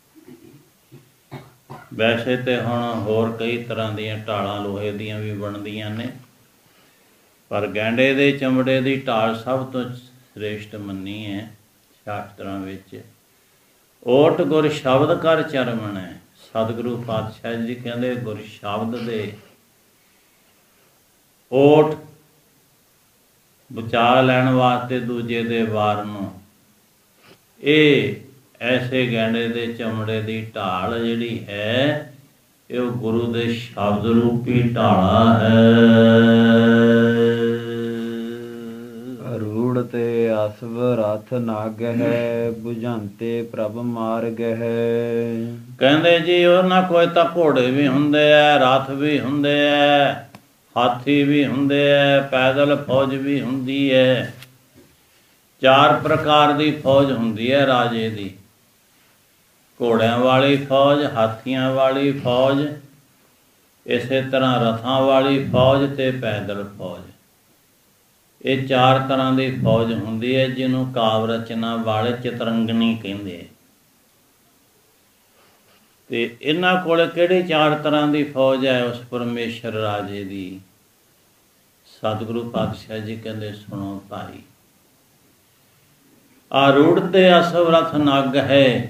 Speaker 1: ਵੈਸੇ ਤੇ ਹੁਣ ਹੋਰ ਕਈ ਤਰ੍ਹਾਂ ਦੀਆਂ ਢਾਲਾਂ ਲੋਹੇ ਦੀਆਂ ਵੀ ਬਣਦੀਆਂ ਨੇ, ਪਰ ਗੈਂਡੇ ਦੇ ਚਮੜੇ ਦੀ ਢਾਲ ਸਭ ਤੋਂ ਸ੍ਰੇਸ਼ਟ ਮੰਨੀ ਹੈ ਸ਼ਾਸਤਰਾਂ ਵਿੱਚ। ਓਟ ਗੁਰ ਸ਼ਬਦ ਕਰ ਚਰਮਣ ਹੈ। ਸਤਿਗੁਰੂ ਪਾਤਸ਼ਾਹ ਜੀ ਕਹਿੰਦੇ ਗੁਰ ਸ਼ਬਦ ਦੇ ਓਟ ਬਚਾ ਲੈਣ ਵਾਸਤੇ ਦੂਜੇ ਦੇ ਵਾਰ ਨੂੰ, ਇਹ ਐਸੇ ਗੈਂਡੇ ਦੇ ਚਮੜੇ ਦੀ ਢਾਲ ਜਿਹੜੀ ਹੈ ਇਹ ਉਹ ਗੁਰੂ ਦੇ ਸ਼ਬਦ ਰੂਪੀ ਢਾਲਾ ਹੈ।
Speaker 2: ਰੂੜ ਤੇ ਅਸਵ ਰਥ ਨਾਗ ਹੈ, ਬੁਝੰਤੇ ਪ੍ਰਭ ਮਾਰਗ ਹੈ।
Speaker 1: ਕਹਿੰਦੇ ਜੀ ਉਹਨਾਂ ਕੋਲ ਤਾਂ ਘੋੜੇ ਵੀ ਹੁੰਦੇ ਐ, ਰਥ ਵੀ ਹੁੰਦੇ ਐ, ਹਾਥੀ ਵੀ ਹੁੰਦੇ ਐ, ਪੈਦਲ ਫੌਜ ਵੀ ਹੁੰਦੀ ਹੈ। ਚਾਰ ਪ੍ਰਕਾਰ ਦੀ ਫੌਜ ਹੁੰਦੀ ਹੈ ਰਾਜੇ ਦੀ, ਘੋੜਿਆਂ ਵਾਲੀ ਫੌਜ, ਹਾਥੀਆਂ ਵਾਲੀ ਫੌਜ, ਇਸੇ ਤਰ੍ਹਾਂ ਰਥਾਂ ਵਾਲੀ ਫੌਜ ਤੇ ਪੈਦਲ ਫੌਜ। ਇਹ ਚਾਰ ਤਰ੍ਹਾਂ ਦੀ ਫੌਜ ਹੁੰਦੀ ਹੈ ਜਿਹਨੂੰ ਕਾਵਿ ਰਚਨਾ ਵਾਲੇ ਚਤਰੰਗਣੀ ਕਹਿੰਦੇ ਹੈ। ਤੇ ਇਹਨਾਂ ਕੋਲ ਕਿਹੜੀ ਚਾਰ ਤਰ੍ਹਾਂ ਦੀ ਫੌਜ ਹੈ ਉਸ ਪਰਮੇਸ਼ਰ ਰਾਜੇ ਦੀ? ਸਤਿਗੁਰੂ ਪਾਤਸ਼ਾਹ ਜੀ ਕਹਿੰਦੇ ਸੁਣੋ ਭਾਈ, ਆਰੂੜ ਤੇ ਅਸਵ ਰਥ ਨਗ ਹੈ।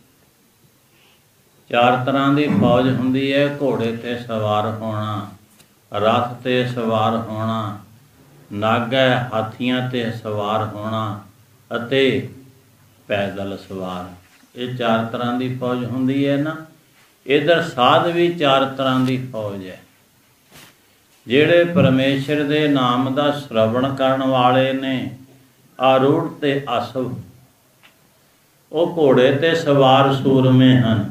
Speaker 1: ਚਾਰ ਤਰ੍ਹਾਂ ਦੀ ਫੌਜ ਹੁੰਦੀ ਹੈ, ਘੋੜੇ ਤੇ ਸਵਾਰ ਹੋਣਾ, ਰਥ ਤੇ ਸਵਾਰ ਹੋਣਾ, ਨਗ ਹੈ ਹਾਥੀਆਂ ਤੇ ਸਵਾਰ ਹੋਣਾ ਅਤੇ ਪੈਦਲ ਸਵਾਰ। ਇਹ ਚਾਰ ਤਰ੍ਹਾਂ ਦੀ ਫੌਜ ਹੁੰਦੀ ਹੈ ਨਾ। ਇੱਧਰ ਸਾਧ ਵੀ ਚਾਰ ਤਰ੍ਹਾਂ ਦੀ ਫੌਜ ਹੈ। ਜਿਹੜੇ ਪਰਮੇਸ਼ਰ ਦੇ ਨਾਮ ਦਾ ਸ਼ਰਵਣ ਕਰਨ ਵਾਲੇ ਨੇ, ਆਰੂੜ ਤੇ ਅਸਵ, ਉਹ ਘੋੜੇ ਤੇ ਸਵਾਰ ਸੂਰਮੇ ਹਨ।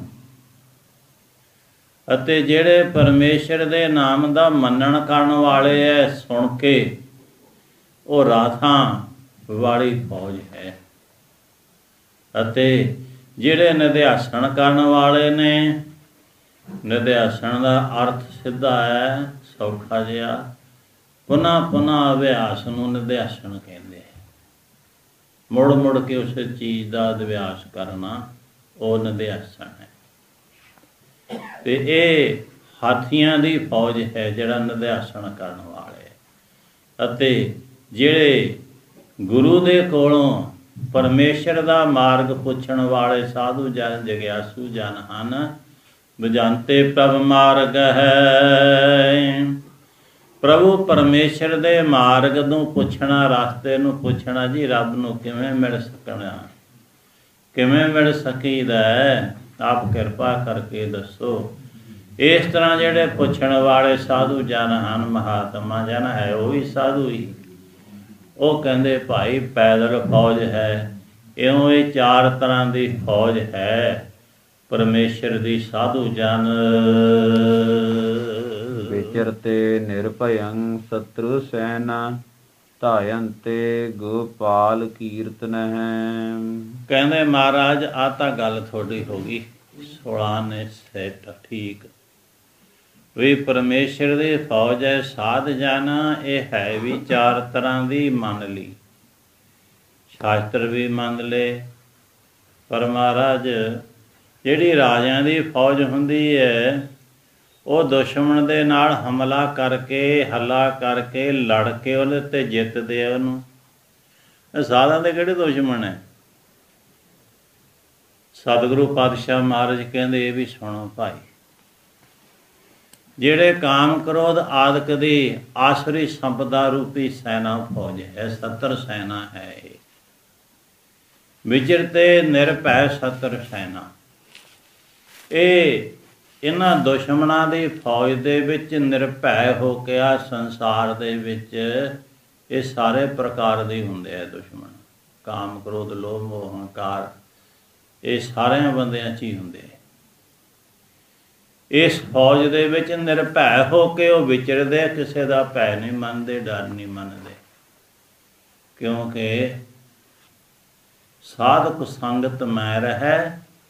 Speaker 1: ਅਤੇ ਜਿਹੜੇ ਪਰਮੇਸ਼ਰ ਦੇ ਨਾਮ ਦਾ ਮੰਨਣ ਕਰਨ ਵਾਲੇ ਹੈ, ਸੁਣ ਕੇ, ਉਹ ਰਾਥਾਂ ਵਾਲੀ ਫੌਜ ਹੈ। ਅਤੇ ਜਿਹੜੇ ਨਿਧਿਆਸਣ ਕਰਨ ਵਾਲੇ ਨੇ, ਨਿਧਿਆਸਣ ਦਾ ਅਰਥ ਸਿੱਧਾ ਹੈ ਸੌਖਾ ਜਿਹਾ, ਪੁਨः ਪੁਨः ਅਭਿਆਸ ਨੂੰ ਨਿਧਿਆਸਣ ਕਹਿੰਦੇ ਹੈ। ਮੁੜ ਮੁੜ ਕੇ ਉਸ ਚੀਜ਼ ਦਾ ਅਭਿਆਸ ਕਰਨਾ ਉਹ ਨਿਧਿਆਸਣ ਹੈ। ਤੇ ਇਹ ਹਾਥੀਆਂ ਦੀ ਫੌਜ ਹੈ ਜਿਹੜਾ ਨਿਧਿਆਸਣ ਕਰਨ ਵਾਲੇ। ਅਤੇ ਜਿਹੜੇ ਗੁਰੂ ਦੇ ਕੋਲੋਂ ਪਰਮੇਸ਼ਰ ਦਾ ਮਾਰਗ ਪੁੱਛਣ ਵਾਲੇ ਸਾਧੂ ਜਨ, ਜਗਿਆਸੂ ਜਨ ਹਨ। ਬੁਝੰਤੇ ਪ੍ਰਭ ਮਾਰਗ ਹੈ। ਪ੍ਰਭੂ ਪਰਮੇਸ਼ਰ ਦੇ ਮਾਰਗ ਨੂੰ ਪੁੱਛਣਾ, ਰਸਤੇ ਨੂੰ ਪੁੱਛਣਾ ਜੀ, ਰੱਬ ਨੂੰ ਕਿਵੇਂ ਮਿਲ ਸਕਣਾ, ਕਿਵੇਂ ਮਿਲ ਸਕੀਦਾ ਹੈ, ਆਪ ਕਿਰਪਾ ਕਰਕੇ ਦੱਸੋ। ਇਸ ਤਰ੍ਹਾਂ ਜਿਹੜੇ ਪੁੱਛਣ ਵਾਲੇ ਸਾਧੂ ਜਨ ਹਨ, ਮਹਾਤਮਾ ਜਨ ਹੈ, ਉਹ ਵੀ ਸਾਧੂ ਹੀ। ਉਹ ਕਹਿੰਦੇ ਭਾਈ ਪੈਦਲ ਫੌਜ ਹੈ। ਇਉਂ ਇਹ ਚਾਰ ਤਰ੍ਹਾਂ ਦੀ ਫੌਜ ਹੈ ਪਰਮੇਸ਼ਰ ਦੀ, ਸਾਧੂ ਜਨ।
Speaker 2: ਵਿਚਰਤੇ ਨਿਰਭਯੰ ਸਤਰੂ ਸੈਨਾ, ਧਾਇੰਤੇ ਗੋਪਾਲ ਕੀਰਤਨ ਹੈ। ਕਹਿੰਦੇ
Speaker 1: ਮਹਾਰਾਜ ਆਹ ਤਾਂ ਗੱਲ ਤੁਹਾਡੀ ਹੋ ਗਈ ਸੋਲਾਂ ਨੇ ਸੈਟ ਠੀਕ ਵੀ ਪਰਮੇਸ਼ਰ ਦੀ ਫੌਜ ਹੈ ਸਾਧ ਜਨ। ਇਹ ਹੈ ਵੀ ਚਾਰ ਤਰ੍ਹਾਂ ਦੀ, ਮੰਨ ਲਈ, ਸ਼ਾਸਤਰ ਵੀ ਮੰਨ ਲਏ। ਪਰ ਮਹਾਰਾਜ ਜਿਹੜੀ ਰਾਜਿਆਂ ਦੀ ਫੌਜ ਹੁੰਦੀ ਹੈ ਉਹ ਦੁਸ਼ਮਣ ਦੇ ਨਾਲ ਹਮਲਾ ਕਰਕੇ, ਹੱਲਾ ਕਰਕੇ, ਲੜ ਕੇ ਉਹਦੇ 'ਤੇ ਜਿੱਤਦੇ ਆ ਉਹਨੂੰ। ਸਾਧਾਂ ਦੇ ਕਿਹੜੇ ਦੁਸ਼ਮਣ ਹੈ? ਸਤਿਗੁਰੂ ਪਾਤਸ਼ਾਹ ਮਹਾਰਾਜ ਕਹਿੰਦੇ ਇਹ ਵੀ ਸੁਣੋ ਭਾਈ, ਜਿਹੜੇ ਕਾਮ ਕ੍ਰੋਧ ਆਦਿਕ ਦੀ ਆਸਰੀ ਸੰਪਦਾ ਰੂਪੀ ਸੈਨਾ ਫੌਜ ਹੈ, ਸੱਤਰ ਸੈਨਾ ਹੈ ਇਹ। ਵਿਚਰਤੇ ਨਿਰਭੈ ਸੱਤਰ ਸੈਨਾ। ਇਹ ਇਹਨਾਂ ਦੁਸ਼ਮਣਾਂ ਦੀ ਫੌਜ ਦੇ ਵਿੱਚ ਨਿਰਭੈ ਹੋ ਕੇ ਆ ਸੰਸਾਰ ਦੇ ਵਿੱਚ ਇਹ ਸਾਰੇ ਪ੍ਰਕਾਰ ਦੇ ਹੁੰਦੇ ਆ ਦੁਸ਼ਮਣ। ਕਾਮ ਕ੍ਰੋਧ ਲੋਭ ਮੋਹ ਹੰਕਾਰ ਇਹ ਸਾਰਿਆਂ ਬੰਦਿਆਂ 'ਚ ਹੀ ਹੁੰਦੇ ਆ। ਇਸ ਫੌਜ ਦੇ ਵਿੱਚ ਨਿਰਭੈ ਹੋ ਕੇ ਉਹ ਵਿਚਰਦੇ, ਕਿਸੇ ਦਾ ਭੈ ਨਹੀਂ ਮੰਨਦੇ, ਡਰ ਨਹੀਂ ਮੰਨਦੇ, ਕਿਉਂਕਿ ਸਾਧਕ ਸੰਗਤ ਮੈਂ ਰਹਿ।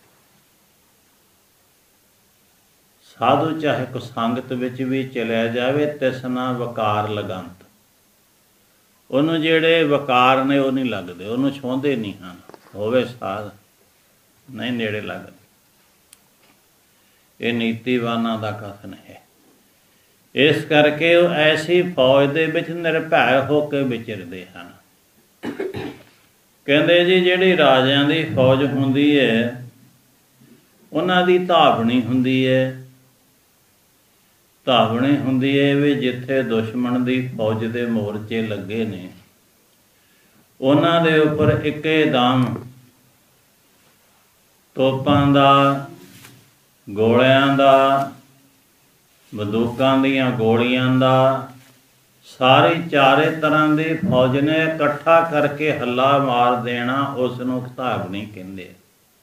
Speaker 1: ਸਾਧੂ ਚਾਹੇ ਕੁਸੰਗਤ ਵਿੱਚ ਵੀ ਚਲਿਆ ਜਾਵੇ, ਤਿਸਨਾ ਵਕਾਰ ਲਗੰਤ। ਉਹਨੂੰ ਜਿਹੜੇ ਵਕਾਰ ਨੇ ਉਹ ਨਹੀਂ ਲੱਗਦੇ, ਉਹਨੂੰ ਛੂੰਹਦੇ ਨਹੀਂ ਹਨ। ਹੋਵੇ ਸਾਧ ਨਹੀਂ ਨੇੜੇ ਲੱਗਦੇ। ਇਹ ਨੀਤੀਵਾਨਾਂ ਦਾ ਕਥਨ ਹੈ। ਇਸ ਕਰਕੇ ਉਹ ਐਸੀ ਫੌਜ ਦੇ ਵਿੱਚ ਨਿਰਭੈ ਹੋ ਕੇ ਵਿਚਰਦੇ ਹਨ। ਕਹਿੰਦੇ ਜੀ ਜਿਹੜੀ ਰਾਜਿਆਂ ਦੀ ਫੌਜ ਹੁੰਦੀ ਹੈ ਉਹਨਾਂ ਦੀ ਧਾਵਣੀ ਹੁੰਦੀ ਹੈ। ਧਾਵਣੀ ਹੁੰਦੀ ਹੈ ਵੀ ਜਿੱਥੇ ਦੁਸ਼ਮਣ ਦੀ ਫੌਜ ਦੇ ਮੋਰਚੇ ਲੱਗੇ ਨੇ ਉਹਨਾਂ ਦੇ ਉੱਪਰ ਇੱਕੇਦਮ ਤੋਪਾਂ ਦਾ, ਗੋਲਿਆਂ ਦਾ, ਬੰਦੂਕਾਂ ਦੀਆਂ ਗੋਲੀਆਂ ਦਾ, ਸਾਰੀ ਚਾਰੇ ਤਰ੍ਹਾਂ ਦੀ ਫੌਜ ਨੇ ਇਕੱਠਾ ਕਰਕੇ ਹੱਲਾ ਮਾਰ ਦੇਣਾ, ਉਸ ਨੂੰ ਧਾਵਣੀ ਕਹਿੰਦੇ।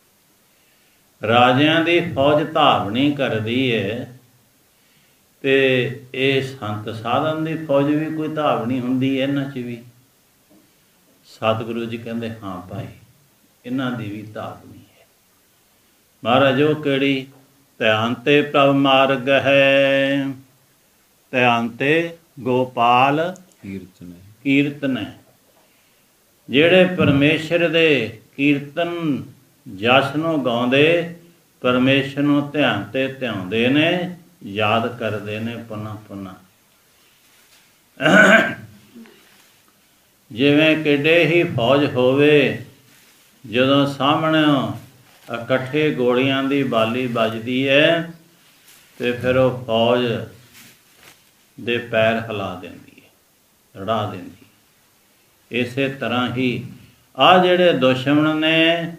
Speaker 1: ਰਾਜਿਆਂ ਦੀ ਫੌਜ ਧਾਵਣੀ ਕਰਦੀ ਹੈ ਤੇ ਇਹ ਸੰਤ ਸਾਧਨ ਦੀ ਫੌਜ ਵੀ ਕੋਈ ਧਾਵਣੀ ਹੁੰਦੀ ਹੈ ਇਹਨਾਂ 'ਚ ਵੀ। ਸਤਿਗੁਰੂ ਜੀ ਕਹਿੰਦੇ ਹਾਂ ਭਾਈ ਇਹਨਾਂ ਦੀ ਵੀ ਧਾਵਣੀ ਹੈ। ਮਹਾਰਾਜ ਉਹ ਕਿਹੜੀ? ਧਿਆਨ ਤੇ ਪ੍ਰਭ ਮਾਰਗ ਹੈ, ਧਿਆਨ ਤੇ ਗੋਪਾਲ
Speaker 2: ਕੀਰਤਨ
Speaker 1: ਕੀਰਤਨ ਹੈ। ਜਿਹੜੇ ਪਰਮੇਸ਼ਰ ਦੇ ਕੀਰਤਨ ਜਸ ਨੂੰ ਗਾਉਂਦੇ, ਪਰਮੇਸ਼ਰ ਨੂੰ ਧਿਆਨ ਤੇ ਧਿਆਉਂਦੇ ਨੇ, ਯਾਦ ਕਰਦੇ ਨੇ ਪੁਨ੍ਹਾ ਪੁਨ੍ਹਾ। ਜਿਵੇਂ ਕਿੱਡੇ ਹੀ ਫੌਜ ਹੋਵੇ, ਜਦੋਂ ਸਾਹਮਣੇ ਇਕੱਠੇ ਗੋਲੀਆਂ ਦੀ ਬਾਲੀ ਵੱਜਦੀ ਹੈ ਤੇ ਫਿਰ ਉਹ ਫੌਜ ਦੇ ਪੈਰ ਹਿਲਾ ਦਿੰਦੀ ਹੈ, ਰੜਾ ਦਿੰਦੀ ਹੈ। ਇਸੇ ਤਰ੍ਹਾਂ ਹੀ ਆਹ ਜਿਹੜੇ ਦੁਸ਼ਮਣ ਨੇ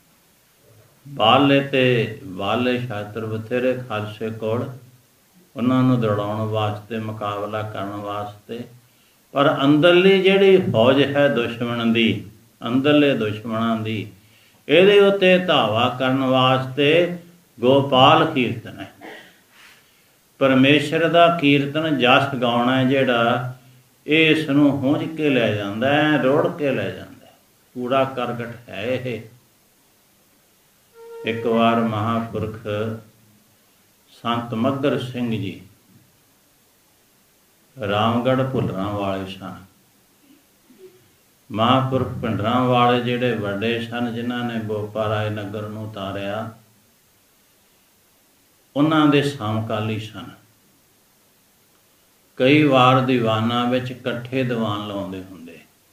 Speaker 1: ਬਾਲੇ ਤੇ ਬਾਲੇ ਸ਼ਾਸਤਰ ਬਥੇਰੇ ਖਾਲਸੇ ਕੋਲ, ਉਹਨਾਂ ਨੂੰ ਦੌੜਾਉਣ ਵਾਸਤੇ, ਮੁਕਾਬਲਾ ਕਰਨ ਵਾਸਤੇ, ਪਰ ਅੰਦਰਲੀ ਜਿਹੜੀ ਫੌਜ ਹੈ ਦੁਸ਼ਮਣ ਦੀ, ਅੰਦਰਲੇ ਦੁਸ਼ਮਣਾਂ ਦੀ, ਇਹਦੇ ਉੱਤੇ ਧਾਵਾ ਕਰਨ ਵਾਸਤੇ ਗੋਪਾਲ ਕੀਰਤਨ ਹੈ। ਪਰਮੇਸ਼ਰ ਦਾ ਕੀਰਤਨ ਜਸ ਗਾਉਣਾ ਜਿਹੜਾ, ਇਹ ਇਸ ਨੂੰ ਹੁੰਝ ਕੇ ਲੈ ਜਾਂਦਾ ਹੈ, ਰੋੜ ਕੇ ਲੈ ਜਾਂਦਾ ਹੈ। ਕੂੜਾ ਕਰਕਟ ਹੈ ਇਹ। ਇੱਕ ਵਾਰ ਮਹਾਂਪੁਰਖ ਸੰਤ ਮੱਘਰ ਸਿੰਘ ਜੀ ਰਾਮਗੜ੍ਹ ਭੁੱਲਰਾਂ ਵਾਲੇ ਸਨ। ਮਹਾਂਪੁਰਖ ਭਿੰਡਰਾਂ ਵਾਲੇ ਜਿਹੜੇ ਵੱਡੇ ਸਨ, ਜਿਨ੍ਹਾਂ ਨੇ ਬੋਪਾ ਰਾਏ ਨਗਰ ਨੂੰ ਤਾਰਿਆ, ਉਹਨਾਂ ਦੇ ਸਮਕਾਲੀ ਸਨ। ਕਈ ਵਾਰ ਦੀਵਾਨਾਂ ਵਿੱਚ ਇਕੱਠੇ ਦੀਵਾਨ ਲਾਉਂਦੇ ਹੁੰਦੇ।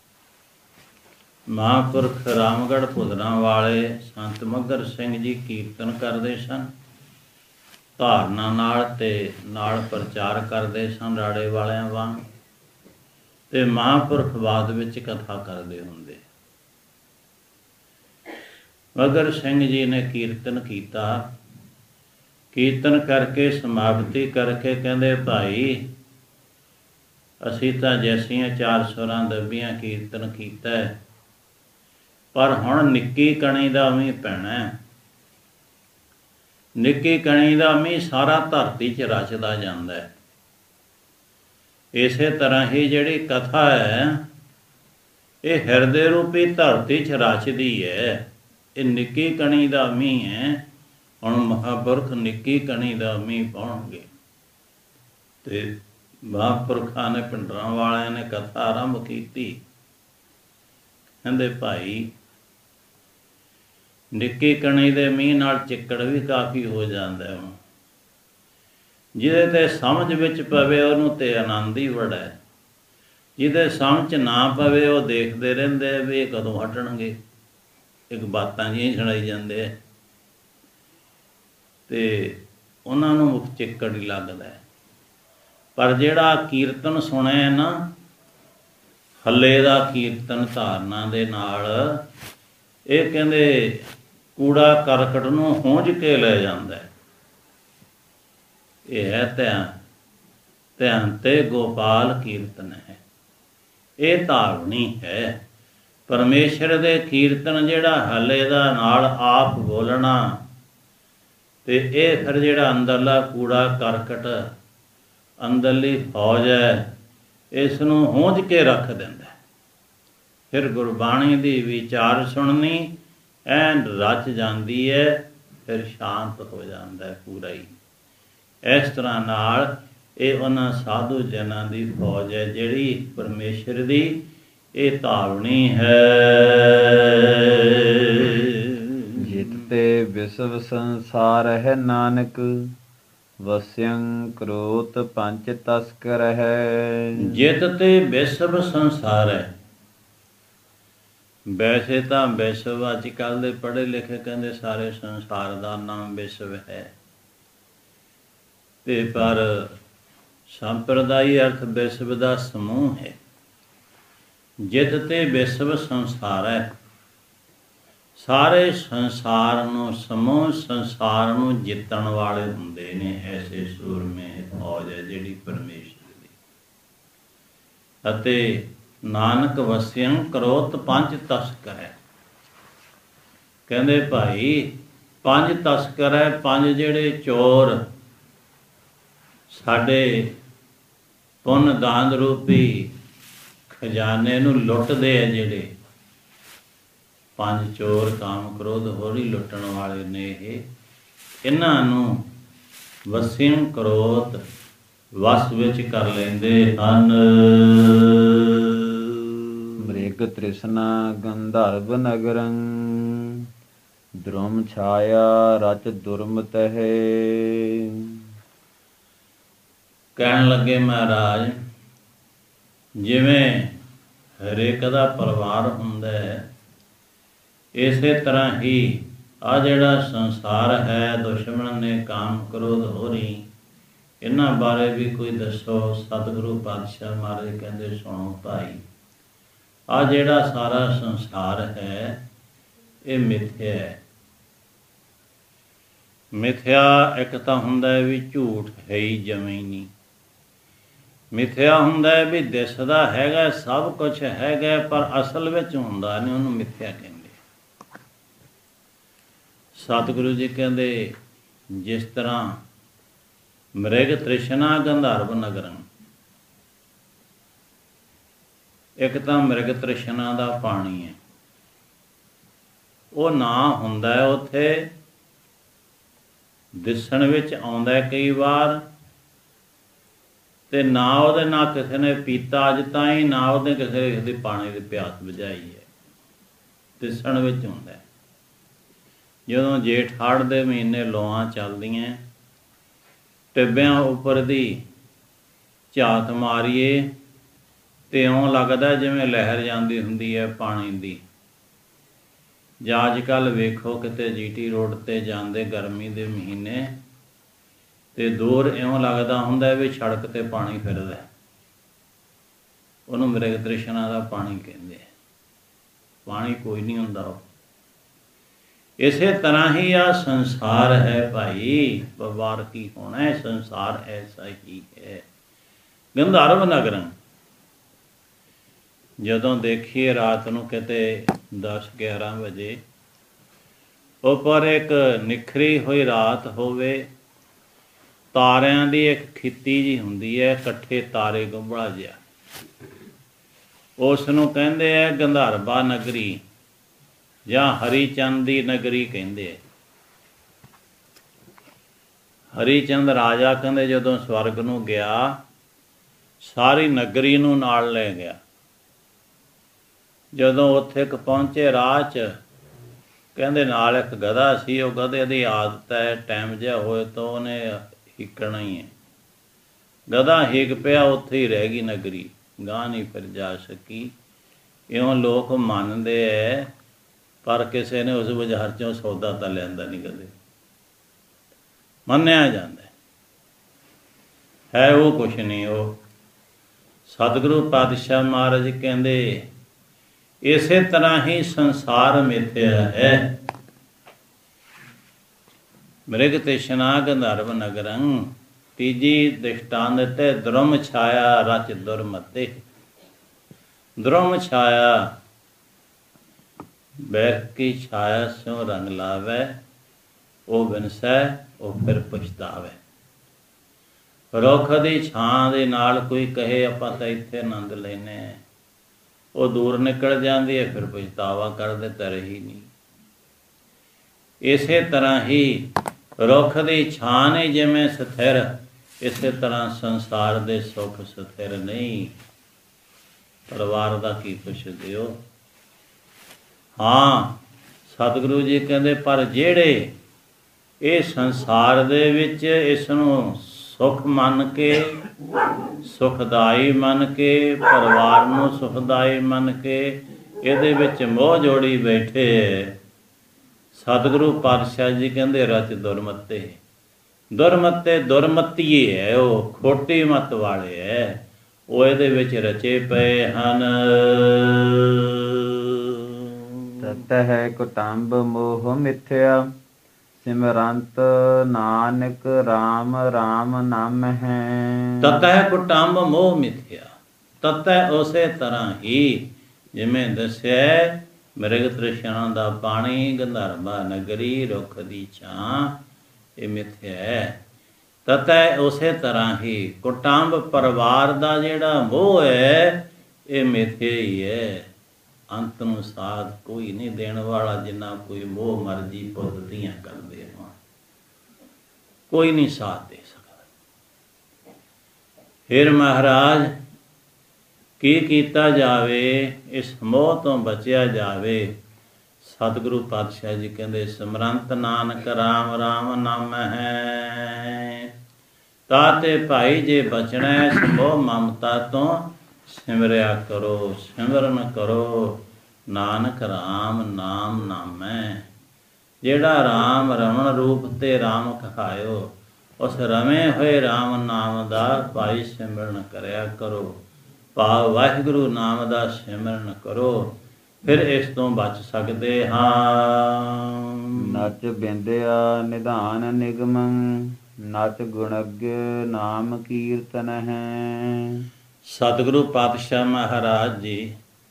Speaker 1: ਮਹਾਂਪੁਰਖ ਰਾਮਗੜ੍ਹ ਭੁੱਲਰਾਂ ਵਾਲੇ ਸੰਤ ਮੱਘਰ ਸਿੰਘ ਜੀ ਕੀਰਤਨ ਕਰਦੇ ਸਨ, ਧਾਰਨਾ ਨਾਲ ਤੇ ਨਾਲ ਪ੍ਰਚਾਰ ਕਰਦੇ ਸਨ ਰਾੜੇ ਵਾਲਿਆਂ ਵਾਂਗ, ਤੇ ਮਹਾਂਪੁਰਖ ਬਾਅਦ ਵਿੱਚ ਕਥਾ ਕਰਦੇ ਹੁੰਦੇ। ਮੱਘਰ ਸਿੰਘ ਜੀ ਨੇ ਕੀਰਤਨ ਕੀਤਾ। ਕੀਰਤਨ ਕਰਕੇ ਸਮਾਪਤੀ ਕਰਕੇ ਕਹਿੰਦੇ ਭਾਈ ਅਸੀਂ ਤਾਂ ਜੈਸੀਆਂ ਚਾਰ ਸੁਰਾਂ ਦੱਬੀਆਂ ਕੀਰਤਨ ਕੀਤਾ, ਪਰ ਹੁਣ ਨਿੱਕੀ ਕਣੀ ਦਾ ਮੀਂਹ ਪੈਣਾ। ਨਿੱਕੀ ਕਣੀ ਦਾ ਮੀਂਹ ਸਾਰਾ ਧਰਤੀ 'ਚ ਰਚਦਾ ਜਾਂਦਾ ਹੈ। ਇਸੇ ਤਰ੍ਹਾਂ ਹੀ ਜਿਹੜੀ ਕਥਾ ਹੈ ਇਹ ਹਿਰਦੇ ਰੂਪੀ ਧਰਤੀ 'ਚ ਰਚਦੀ ਹੈ। ਇਹ ਨਿੱਕੀ ਕਣੀ ਦਾ ਮੀਂਹ ਹੈ। ਹੁਣ ਮਹਾਂਪੁਰਖ ਨਿੱਕੀ ਕਣੀ ਦਾ ਮੀਂਹ ਪਾਉਣਗੇ। ਤੇ ਮਹਾਂਪੁਰਖਾਂ ਨੇ, ਭਿੰਡਰਾਂ ਵਾਲਿਆਂ ਨੇ ਕਥਾ ਆਰੰਭ ਕੀਤੀ। ਕਹਿੰਦੇ ਭਾਈ ਨਿੱਕੀ ਕਣੀ ਦੇ ਮੀਂਹ ਨਾਲ ਚਿੱਕੜ ਵੀ ਕਾਫੀ ਹੋ ਜਾਂਦਾ ਹੈ। ਜਿਹਦੇ ਤੇ ਸਮਝ ਵਿੱਚ ਪਵੇ ਉਹਨੂੰ ਤੇ ਆਨੰਦ ਹੀ ਬੜਾ ਹੈ। ਜਿਹਦੇ ਸਮਝ ਨਾ ਪਵੇ ਉਹ ਦੇਖਦੇ ਰਹਿੰਦੇ ਵੀ ਇਹ ਕਦੋਂ ਹਟਣਗੇ, ਇੱਕ ਬਾਤਾਂ ਜਿਹੀਆਂ ਸੁਣਾਈ ਜਾਂਦੇ ਹੈ ਤੇ ਉਹਨਾਂ ਨੂੰ ਚਿੱਕੜ ਹੀ ਲੱਗਦਾ ਹੈ। ਪਰ ਜਿਹੜਾ ਕੀਰਤਨ ਸੁਣਿਆ ਨਾ, ਹੱਲੇ ਦਾ ਕੀਰਤਨ ਧਾਰਨਾ ਦੇ ਨਾਲ, ਇਹ ਕਹਿੰਦੇ ਕੂੜਾ ਕਰਕਟ ਨੂੰ ਹੁੰਝ ਕੇ ਲੈ ਜਾਂਦਾ ਹੈ। ਇਹ ਹੈ ਧਿਆਨ, ਧਿਆਨ ਤੇ ਗੋਪਾਲ ਕੀਰਤਨ ਹੈ। ਇਹ ਧਾਰਨੀ ਹੈ। ਪਰਮੇਸ਼ਰ ਦੇ ਕੀਰਤਨ ਜਿਹੜਾ ਹੱਲੇ ਦਾ ਨਾਲ ਆਪ ਬੋਲਣਾ, ਤੇ ਇਹ ਫਿਰ ਜਿਹੜਾ ਅੰਦਰਲਾ ਕੂੜਾ ਕਰਕਟ, ਅੰਦਰਲੀ ਫੌਜ ਹੈ, ਇਸ ਨੂੰ ਹੁੰਝ ਕੇ ਰੱਖ ਦਿੰਦਾ। ਫਿਰ ਗੁਰਬਾਣੀ ਦੀ ਵਿਚਾਰ ਸੁਣਨੀ ਐਨ ਰਚ ਜਾਂਦੀ ਹੈ, ਫਿਰ ਸ਼ਾਂਤ ਹੋ ਜਾਂਦਾ ਪੂਰਾ ਹੀ। ਇਸ ਤਰ੍ਹਾਂ ਨਾਲ ਇਹ ਉਹਨਾਂ ਸਾਧੂ ਜਨਾਂ ਦੀ ਫੌਜ ਹੈ ਜਿਹੜੀ ਪਰਮੇਸ਼ਰ ਦੀ ਇਹ ਧਾਵਣੀ ਹੈ।
Speaker 2: ਜਿਤ ਤੇ ਵਿਸਵ ਸੰਸਾਰ ਹੈ ਨਾਨਕ, ਵਸਿਅੰ ਕਰੋਤ ਪੰਚ ਤਸਕਰ ਹੈ।
Speaker 1: ਜਿਤ ਤੇ ਵਿਸਵ ਸੰਸਾਰ ਹੈ। ਵੈਸੇ ਤਾਂ ਵਿਸ਼ਵ ਅੱਜ ਕੱਲ੍ਹ ਦੇ ਪੜ੍ਹੇ ਲਿਖੇ ਕਹਿੰਦੇ ਸਾਰੇ ਸੰਸਾਰ ਦਾ ਨਾਮ ਵਿਸ਼ਵ ਹੈ, ਤੇ ਪਰ ਸੰਪਰਦਾਈ ਅਰਥ ਵਿਸ਼ਵ ਦਾ ਸਮੂਹ ਹੈ। ਜਿਤ ਤੇ ਵਿਸ਼ਵ ਸੰਸਾਰ ਹੈ, ਸਾਰੇ ਸੰਸਾਰ ਨੂੰ ਸਮੂਹ ਸੰਸਾਰ ਨੂੰ ਜਿੱਤਣ ਵਾਲੇ ਹੁੰਦੇ ਨੇ ਐਸੇ ਸੂਰਮੇ ਫੌਜ ਹੈ ਜਿਹੜੀ ਪਰਮੇਸ਼ਰ ਦੀ। ਅਤੇ ਨਾਨਕ ਵਸਿਅੰ ਕਰੋਤ ਪੰਜ ਤਸਕਰ ਹੈ। ਕਹਿੰਦੇ ਭਾਈ ਪੰਜ ਤਸਕਰ ਹੈ, ਪੰਜ ਜਿਹੜੇ ਚੋਰ ਸਾਡੇ ਪੁੰਨ ਦਾਨ ਰੂਪੀ ਖਜ਼ਾਨੇ ਨੂੰ ਲੁੱਟਦੇ ਆ, ਜਿਹੜੇ ਪੰਜ ਚੋਰ ਕਾਮ ਕ੍ਰੋਧ ਹੋਰੀ ਲੁੱਟਣ ਵਾਲੇ ਨੇ, ਇਹ ਇਹਨਾਂ ਨੂੰ ਵਸਿਅੰ ਕਰੋਤ ਵਸ ਵਿੱਚ ਕਰ ਲੈਂਦੇ ਹਨ।
Speaker 2: ਮ੍ਰਿਗ ਤ੍ਰਿਸ਼ਨਾ ਗੰਧਰਵ ਨਗਰੰ, ਦ੍ਰੁਮ ਛਾਇਆ ਰਚ ਦੁਰਮਤ ਹੈ।
Speaker 1: ਕਹਿਣ ਲੱਗੇ ਮਹਾਰਾਜ, ਜਿਵੇਂ ਹਰੇਕ ਦਾ ਪਰਿਵਾਰ ਹੁੰਦਾ ਹੈ, ਇਸੇ ਤਰ੍ਹਾਂ ਹੀ ਆ ਜਿਹੜਾ ਸੰਸਾਰ ਹੈ, ਦੁਸ਼ਮਣ ਨੇ ਕਾਮ ਕ੍ਰੋਧ ਹੋਰੀ, ਇਹਨਾਂ ਬਾਰੇ ਵੀ ਕੋਈ ਦੱਸੋ। ਸਤਿਗੁਰੂ ਪਾਤਸ਼ਾਹ ਮਹਾਰਾਜ ਕਹਿੰਦੇ ਸੁਣੋ ਭਾਈ, ਆ ਜਿਹੜਾ ਸਾਰਾ ਸੰਸਾਰ ਹੈ ਇਹ ਮਿਥਿਆ ਹੈ। ਮਿਥਿਆ ਇੱਕ ਤਾਂ ਹੁੰਦਾ ਹੈ ਵੀ ਝੂਠ ਹੈ ਹੀ ਜਵੇਂ ਨਹੀਂ, ਮਿਥਿਆ ਹੁੰਦਾ ਹੈ ਵੀ ਦਿਸਦਾ ਹੈਗਾ ਸਭ ਕੁਛ ਹੈਗਾ ਪਰ ਅਸਲ ਵਿੱਚ ਹੁੰਦਾ ਨਹੀਂ, ਉਹਨੂੰ ਮਿਥਿਆ ਕਹਿੰਦੇ। ਸਤਿਗੁਰੂ ਜੀ ਕਹਿੰਦੇ ਜਿਸ ਤਰ੍ਹਾਂ ਮ੍ਰਿਗ ਤ੍ਰਿਸ਼ਨਾ ਗੰਧਰਵ ਨਗਰੰ, ਇੱਕ ਤਾਂ ਮ੍ਰਿਗ ਤ੍ਰਿਸ਼ਨਾ ਦਾ ਪਾਣੀ ਹੈ, ਉਹ ਨਾ ਹੁੰਦਾ ਹੈ ਉੱਥੇ, ਦਿਸਣ ਵਿੱਚ ਆਉਂਦਾ ਕਈ ਵਾਰ, ਤੇ ਨਾ ਉਹਦੇ ਨਾਲ ਕਿਸੇ ਨੇ ਪੀਤਾ ਅੱਜ ਤਾਈਂ, ਨਾ ਉਹਦੇ ਕਿਸੇ ਦੀ ਪਾਣੀ ਦੀ ਪਿਆਸ ਬੁਝਾਈ ਹੈ, ਦਿਸਣ ਵਿੱਚ ਹੁੰਦਾ। ਜਦੋਂ ਜੇਠ ਹਾੜ ਦੇ ਮਹੀਨੇ ਲੋਆਂ ਚੱਲਦੀਆਂ, ਟਿੱਬਿਆਂ ਉੱਪਰ ਦੀ ਝਾਤ ਮਾਰੀਏ ਤੇ ਇਉਂ ਲੱਗਦਾ ਜਿਵੇਂ ਲਹਿਰ ਜਾਂਦੀ ਹੁੰਦੀ ਹੈ ਪਾਣੀ ਦੀ। ਜਾਂ ਅੱਜ ਕੱਲ੍ਹ ਵੇਖੋ ਕਿਤੇ ਜੀ ਟੀ ਰੋਡ 'ਤੇ ਜਾਂਦੇ ਗਰਮੀ ਦੇ ਮਹੀਨੇ, ਤੇ ਦੂਰ ਇਉਂ ਲੱਗਦਾ ਹੁੰਦਾ ਵੀ ਸੜਕ 'ਤੇ ਪਾਣੀ ਫਿਰਦਾ, ਉਹਨੂੰ ਮ੍ਰਿਗ ਤ੍ਰਿਸ਼ਨਾ ਦਾ ਪਾਣੀ ਕਹਿੰਦੇ। ਪਾਣੀ ਕੋਈ ਨਹੀਂ ਹੁੰਦਾ ਉਹ। ਇਸੇ ਤਰ੍ਹਾਂ ਹੀ ਆ ਸੰਸਾਰ ਹੈ ਭਾਈ, ਪਰਿਵਾਰ ਕੀ ਹੋਣਾ ਹੈ, ਸੰਸਾਰ ਐਸਾ ਹੀ ਹੈ। ਗੰਧਰਵ ਨਗਰੰ, ਜਦੋਂ ਦੇਖੀਏ ਰਾਤ ਨੂੰ ਕਿਤੇ ਦਸ ਗਿਆਰਾਂ ਵਜੇ ਉੱਪਰ ਇੱਕ ਨਿਖਰੀ ਹੋਈ ਰਾਤ ਹੋਵੇ, ਤਾਰਿਆਂ ਦੀ ਇੱਕ ਖਿੱਤੀ ਜਿਹੀ ਹੁੰਦੀ ਹੈ, ਇਕੱਠੇ ਤਾਰੇ ਗੁੰਬਲਾ ਜਿਹਾ, ਉਸ ਨੂੰ ਕਹਿੰਦੇ ਹੈ ਗੰਧਰਵਾ ਨਗਰੀ ਜਾਂ ਹਰੀ ਚੰਦ ਦੀ ਨਗਰੀ ਕਹਿੰਦੇ ਹੈ। ਹਰੀ ਚੰਦ ਰਾਜਾ ਕਹਿੰਦੇ ਜਦੋਂ ਸਵਰਗ ਨੂੰ ਗਿਆ, ਸਾਰੀ ਨਗਰੀ ਨੂੰ ਨਾਲ ਲੈ ਗਿਆ। ਜਦੋਂ ਉੱਥੇ ਕ ਪਹੁੰਚੇ ਰਾਹ 'ਚ, ਕਹਿੰਦੇ ਨਾਲ ਇੱਕ ਗਧਾ ਸੀ, ਉਹ ਗਧੇ ਦੀ ਆਦਤ ਹੈ ਟਾਈਮ ਜਿਹਾ ਹੋਏ ਤਾਂ ਉਹਨੇ ਹਿੱਕਣਾ ਹੀ ਹੈ। ਗਧਾ ਹਿੱਕ ਪਿਆ, ਉੱਥੇ ਹੀ ਰਹਿ ਗਈ ਨਗਰੀ, ਗਾਂਹ ਨਹੀਂ ਫਿਰ ਜਾ ਸਕੀ। ਇਉਂ ਲੋਕ ਮੰਨਦੇ ਹੈ, ਪਰ ਕਿਸੇ ਨੇ ਉਸ ਬਾਜ਼ਾਰ 'ਚੋਂ ਸੌਦਾ ਤਾਂ ਲਿਆਂਦਾ ਨਹੀਂ ਕਦੇ, ਮੰਨਿਆ ਜਾਂਦਾ ਹੈ ਉਹ ਕੁਛ ਨਹੀਂ। ਉਹ ਸਤਿਗੁਰੂ ਪਾਤਸ਼ਾਹ ਮਹਾਰਾਜ ਕਹਿੰਦੇ ਇਸੇ ਤਰ੍ਹਾਂ ਹੀ ਸੰਸਾਰ ਮਿਥਿਆ ਹੈ। ਮ੍ਰਿਗ ਤ੍ਰਿਸ਼ਨਾ ਗੰਧਰਵ ਨਗਰੰ, ਤੀਜੀ ਦ੍ਰਿਸ਼ਟਾਂਤ ਤੇ ਦ੍ਰੁਮ ਛਾਇਆ ਰਚ ਦੁਰਮਤੇ। ਦ੍ਰੁਮ ਛਾਇਆ, ਬੈਠ ਕੀ ਛਾਇਆ ਸਿਉ ਰੰਗ ਲਾਵੇ, ਉਹ ਵਿਨਸੈ ਉਹ ਫਿਰ ਪਛਤਾਵੇ। ਰੁੱਖ ਦੀ ਛਾਂ ਦੇ ਨਾਲ ਕੋਈ ਕਹੇ ਆਪਾਂ ਤਾਂ ਇੱਥੇ ਆਨੰਦ ਲੈਂਦੇ ਹਾਂ, ਉਹ ਦੂਰ ਨਿਕਲ ਜਾਂਦੀ ਹੈ, ਫਿਰ ਪਛਤਾਵਾ ਕਰਦੇ ਤਾਂ ਰਹੀ ਨਹੀਂ। ਇਸੇ ਤਰ੍ਹਾਂ ਹੀ ਰੁੱਖ ਦੀ ਛਾਂ ਨਹੀਂ ਜਿਵੇਂ ਸਥਿਰ, ਇਸੇ ਤਰ੍ਹਾਂ ਸੰਸਾਰ ਦੇ ਸੁੱਖ ਸਥਿਰ ਨਹੀਂ। ਪਰਿਵਾਰ ਦਾ ਕੀ ਪੁੱਛਦੇ ਹੋ? ਹਾਂ, ਸਤਿਗੁਰੂ ਜੀ ਕਹਿੰਦੇ ਪਰ ਜਿਹੜੇ ਇਹ ਸੰਸਾਰ ਦੇ ਵਿੱਚ ਇਸ ਨੂੰ ਸੁਖ ਮੰਨ ਕੇ, ਸੁਖਦਾਈ ਮੰਨ ਕੇ, ਪਰਿਵਾਰ ਨੂੰ ਸੁਖਦਾਈ ਮੰਨ ਕੇ ਇਹਦੇ ਵਿੱਚ ਮੋਹ ਜੋੜੀ ਬੈਠੇ। ਸਤਿਗੁਰੂ ਪਾਤਸ਼ਾਹ ਜੀ ਕਹਿੰਦੇ ਰਚ ਦੁਰਮਤੇ। ਦੁਰਮਤੇ ਦੁਰਮਤੀਏ ਹੈ, ਉਹ ਖੋਟੀ ਮਤ ਵਾਲੇ ਹੈ, ਉਹ ਇਹਦੇ ਵਿੱਚ ਰਚੇ ਪਏ ਹਨ।
Speaker 2: ਤਤ ਹੈ ਕੁਟੰਬ ਮੋਹ ਮਿਥਿਆ, ਸਿਮਰੰਤ ਨਾਨਕ ਰਾਮ ਰਾਮ ਨਾਮ ਹੈ।
Speaker 1: ਤਤ ਹੈ ਕੁਟੰਬ ਮੋਹ ਮਿਥਿਆ। ਤਤ ਹੈ ਉਸੇ ਤਰ੍ਹਾਂ ਹੀ ਜਿਵੇਂ ਦੱਸਿਆ, ਮ੍ਰਿਗ ਤ੍ਰਿਸ਼ਨਾ ਦਾ ਪਾਣੀ, ਗੰਧਰਵਾ ਨਗਰੀ, ਰੁੱਖ ਦੀ ਛਾਂ, ਇਹ ਮਿਥਿਆ ਹੈ। ਤਤ ਹੈ ਉਸੇ ਤਰ੍ਹਾਂ ਹੀ ਕੁਟੰਬ ਪਰਿਵਾਰ ਦਾ ਜਿਹੜਾ ਮੋਹ ਹੈ, ਇਹ ਮਿਥਿਆ ਹੀ ਹੈ। ਅੰਤ ਨੂੰ ਸਾਥ ਕੋਈ ਨਹੀਂ ਦੇਣ ਵਾਲਾ, ਜਿੰਨਾ ਕੋਈ ਮੋਹ ਮਰਜੀ ਪੁੱਤ ਦੀਆਂ ਕਰਦੇ ਹੋਣ, ਕੋਈ ਨਹੀਂ ਸਾਥ ਦੇ ਸਕਦਾ। ਫਿਰ ਮਹਾਰਾਜ ਕੀ ਕੀਤਾ ਜਾਵੇ, ਇਸ ਮੋਹ ਤੋਂ ਬਚਿਆ ਜਾਵੇ। ਸਤਿਗੁਰੂ ਪਾਤਸ਼ਾਹ ਜੀ ਕਹਿੰਦੇ ਸਿਮਰੰਤ ਨਾਨਕ ਰਾਮ ਰਾਮ ਨਾਮ ਹੈ। ਤਾਤੇ ਭਾਈ ਜੇ ਬਚਣਾ ਇਸ ਮੋਹ ਮਮਤਾ ਤੋਂ, ਸਿਮਰਿਆ ਕਰੋ, ਸਿਮਰਨ ਕਰੋ, ਨਾਨਕ ਰਾਮ ਨਾਮ ਨਾਮੈ। ਜਿਹੜਾ ਰਾਮ ਰਮਣ ਰੂਪ ਤੇ ਰਾਮ ਕਹਾਇਓ, ਉਸ ਰਵੇਂ ਹੋਏ ਰਾਮ ਨਾਮ ਦਾ ਭਾਈ ਸਿਮਰਨ ਕਰਿਆ ਕਰੋ। ਭਾਵ ਵਾਹਿਗੁਰੂ ਨਾਮ ਦਾ ਸਿਮਰਨ ਕਰੋ, ਫਿਰ ਇਸ ਤੋਂ ਬਚ ਸਕਦੇ ਹਾਂ।
Speaker 2: ਨਚ ਬਿੰਦਿਆ ਨਿਧਾਨ ਨਿਗਮ, ਨਚ ਗੁਣਗ ਨਾਮ ਕੀਰਤਨ ਹੈ।
Speaker 1: ਸਤਿਗੁਰੂ ਪਾਤਸ਼ਾਹ ਮਹਾਰਾਜ ਜੀ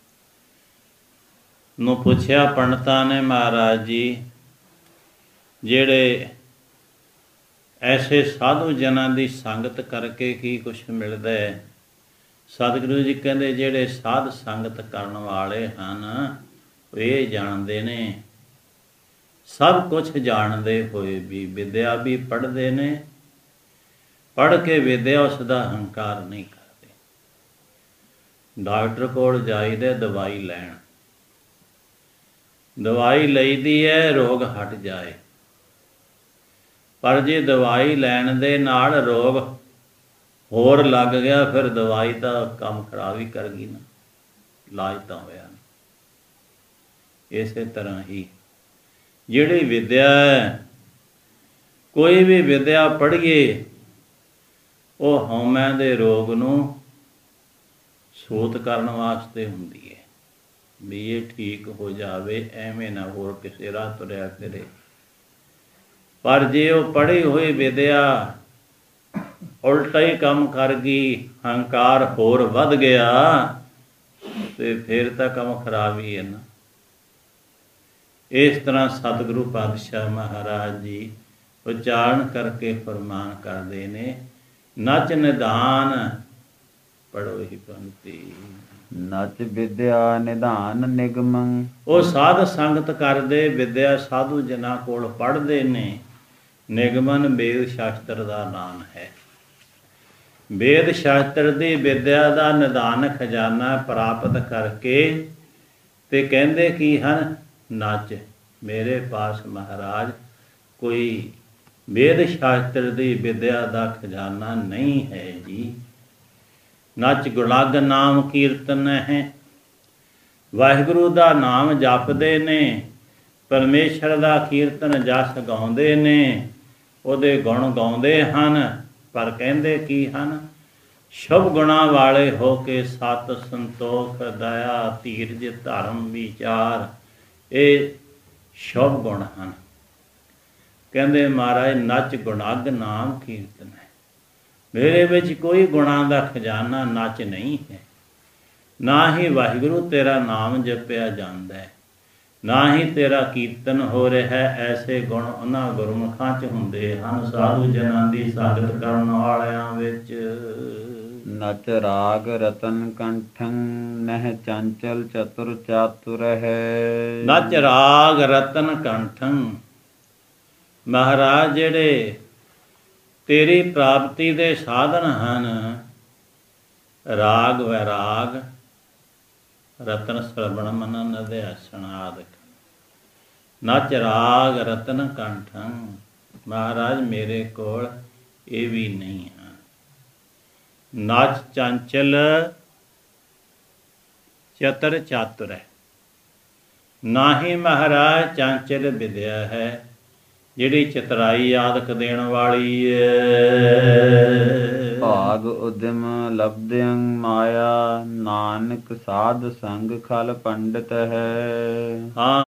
Speaker 1: ਨੂੰ ਪੁੱਛਿਆ ਪੰਡਤਾਂ ਨੇ, ਮਹਾਰਾਜ ਜੀ ਜਿਹੜੇ ਐਸੇ ਸਾਧੂ ਜਨਾਂ ਦੀ ਸੰਗਤ ਕਰਕੇ ਕੀ ਕੁਛ ਮਿਲਦਾ ਹੈ? ਸਤਿਗੁਰੂ ਜੀ ਕਹਿੰਦੇ ਜਿਹੜੇ ਸਾਧ ਸੰਗਤ ਕਰਨ ਵਾਲੇ ਹਨ, ਉਹ ਇਹ ਜਾਣਦੇ ਨੇ, ਸਭ ਕੁਛ ਜਾਣਦੇ ਹੋਏ ਵੀ ਵਿਦਿਆ ਵੀ ਪੜ੍ਹਦੇ ਨੇ, ਪੜ੍ਹ ਕੇ ਵਿਦਿਆ ਉਸ ਦਾ ਹੰਕਾਰ ਨਹੀਂ ਕਰਦੇ। ਡਾਕਟਰ ਕੋਲ ਜਾਈਦੇ ਦਵਾਈ ਲੈਣ, ਦਵਾਈ ਲਈਦੀ ਹੈ ਰੋਗ ਹਟ ਜਾਏ, ਪਰ ਜੇ ਦਵਾਈ ਲੈਣ ਦੇ ਨਾਲ ਰੋਗ ਹੋਰ ਲੱਗ ਗਿਆ, ਫਿਰ ਦਵਾਈ ਤਾਂ ਕੰਮ ਖਰਾਬ ਹੀ ਕਰ ਗਈ ਨਾ, ਇਲਾਜ ਤਾਂ ਹੋਇਆ ਨਹੀਂ। ਇਸੇ ਤਰ੍ਹਾਂ ਹੀ ਜਿਹੜੀ ਵਿਦਿਆ ਹੈ, ਕੋਈ ਵੀ ਵਿਦਿਆ ਪੜ੍ਹੀਏ, ਉਹ ਹਉਮੈ ਦੇ ਰੋਗ ਨੂੰ ਸੂਤ ਕਰਨ ਵਾਸਤੇ ਹੁੰਦੀ ਹੈ, ਵੀ ਇਹ ਠੀਕ ਹੋ ਜਾਵੇ, ਐਵੇਂ ਨਾ ਹੋਰ ਕਿਸੇ ਰਾਹ ਤੁਰਿਆ ਫਿਰੇ। ਪਰ ਜੇ ਉਹ ਪੜ੍ਹੀ ਹੋਈ ਵਿਦਿਆ ਉਲਟਾ ਹੀ ਕੰਮ ਕਰ ਗਈ, ਹੰਕਾਰ ਹੋਰ ਵੱਧ ਗਿਆ, ਤੇ ਫਿਰ ਤਾਂ ਕੰਮ ਖਰਾਬ ਹੀ ਹੈ ਨਾ। ਇਸ ਤਰ੍ਹਾਂ ਸਤਿਗੁਰੂ ਪਾਤਸ਼ਾਹ ਮਹਾਰਾਜ ਜੀ ਉਚਾਰਨ ਕਰਕੇ ਫਰਮਾਨ ਕਰਦੇ ਨੇ, ਨਚ ਨਿਧਾਨ ਪੜੋ ਹੀ ਪੰਕਤੀ।
Speaker 2: ਨਚ ਵਿਦਿਆ ਨਿਧਾਨ ਨਿਗਮ।
Speaker 1: ਉਹ ਸਾਧ ਸੰਗਤ ਕਰਦੇ, ਵਿਦਿਆ ਸਾਧੂ ਜਨਾਂ ਕੋਲ ਪੜ੍ਹਦੇ ਨੇ। ਨਿਗਮਨ ਵੇਦ ਸ਼ਾਸਤਰ ਦਾ ਨਾਮ ਹੈ। ਵੇਦ ਸ਼ਾਸਤਰ ਦੀ ਵਿਦਿਆ ਦਾ ਨਿਧਾਨ ਖਜ਼ਾਨਾ ਪ੍ਰਾਪਤ ਕਰਕੇ ਤੇ ਕਹਿੰਦੇ ਕੀ ਹਨ? ਨੱਚ। ਮੇਰੇ ਪਾਸ ਮਹਾਰਾਜ ਕੋਈ ਵੇਦ ਸ਼ਾਸਤਰ ਦੀ ਵਿਦਿਆ ਦਾ ਖਜ਼ਾਨਾ ਨਹੀਂ ਹੈ ਜੀ। ਨੱਚ ਗੁਣਗ ਨਾਮ ਕੀਰਤਨ ਹੈ। ਵਾਹਿਗੁਰੂ ਦਾ ਨਾਮ ਜਪਦੇ ਨੇ, ਪਰਮੇਸ਼ਰ ਦਾ ਕੀਰਤਨ ਜਸ ਗਾਉਂਦੇ ਨੇ, ਉਹਦੇ ਗੁਣ ਗਾਉਂਦੇ ਹਨ, ਪਰ ਕਹਿੰਦੇ ਕੀ ਹਨ? ਸ਼ੁਭ ਗੁਣਾਂ ਵਾਲੇ ਹੋ ਕੇ ਸਤ ਸੰਤੋਖ ਦਇਆ ਧੀਰਜ ਧਰਮ ਵਿਚਾਰ, ਇਹ ਸ਼ੁਭ ਗੁਣ ਹਨ। ਕਹਿੰਦੇ ਮਹਾਰਾਜ ਨੱਚ ਗੁਣਗ ਨਾਮ ਕੀਰਤਨ ਹੈ। ਮੇਰੇ ਵਿੱਚ ਕੋਈ ਗੁਣਾਂ ਦਾ ਖਜ਼ਾਨਾ ਨੱਚ ਨਹੀਂ ਹੈ। ਨਾ ਹੀ ਵਾਹਿਗੁਰੂ ਤੇਰਾ ਨਾਮ ਜਪਿਆ ਜਾਂਦਾ ਹੈ, ਨਾ ਹੀ ਤੇਰਾ ਕੀਰਤਨ ਹੋ ਰਿਹਾ। ਐਸੇ ਗੁਣ ਉਹਨਾਂ ਗੁਰਮੁਖਾਂ 'ਚ ਹੁੰਦੇ ਹਨ, ਸਾਧੂ ਜਨਾਂ ਦੀ ਸੰਗਤ ਕਰਨ ਵਾਲਿਆਂ ਵਿੱਚ।
Speaker 2: ਨਚ ਰਾਗ ਰਤਨ ਕੰਠੰ ਨਹਿ ਚੰਚਲ ਚਤੁਰ ਚਾਤੁਰ ਹੈ।
Speaker 1: ਨਚ ਰਾਗ ਰਤਨ ਕੰਠੰ। ਮਹਾਰਾਜ ਜਿਹੜੇ ਤੇਰੀ ਪ੍ਰਾਪਤੀ ਦੇ ਸਾਧਨ ਹਨ, ਰਾਗ ਵੈਰਾਗ ਰਤਨ ਸਰਵਣ ਮਨਨ ਅਧਿਆਸਣ ਆਦਿਕ। ਨਚ ਰਾਗ ਰਤਨ ਕੰਠੰ। ਮਹਾਰਾਜ ਮੇਰੇ ਕੋਲ ਇਹ ਵੀ ਨਹੀਂ ਹੈ। ਨਾਚ ਚੰਚਲ ਚਤਰ ਚਾਤੁਰ ਹੈ, ਨਾਹੀ ਮਹਾਰਾਜ ਚੰਚਲ ਵਿਦਿਆ ਹੈ, ਜਿਹੜੀ ਚਤਰਾਈ ਆਦਿਕ ਦੇਣ ਵਾਲੀ ਹੈ।
Speaker 2: ਭਾਗ ਉਦਮ ਲਬਦਿਅੰ ਮਾਇਆ, ਨਾਨਕ ਸਾਧ ਸੰਗ ਖਲ ਪੰਡਤ ਹੈ।
Speaker 1: ਹਾਂ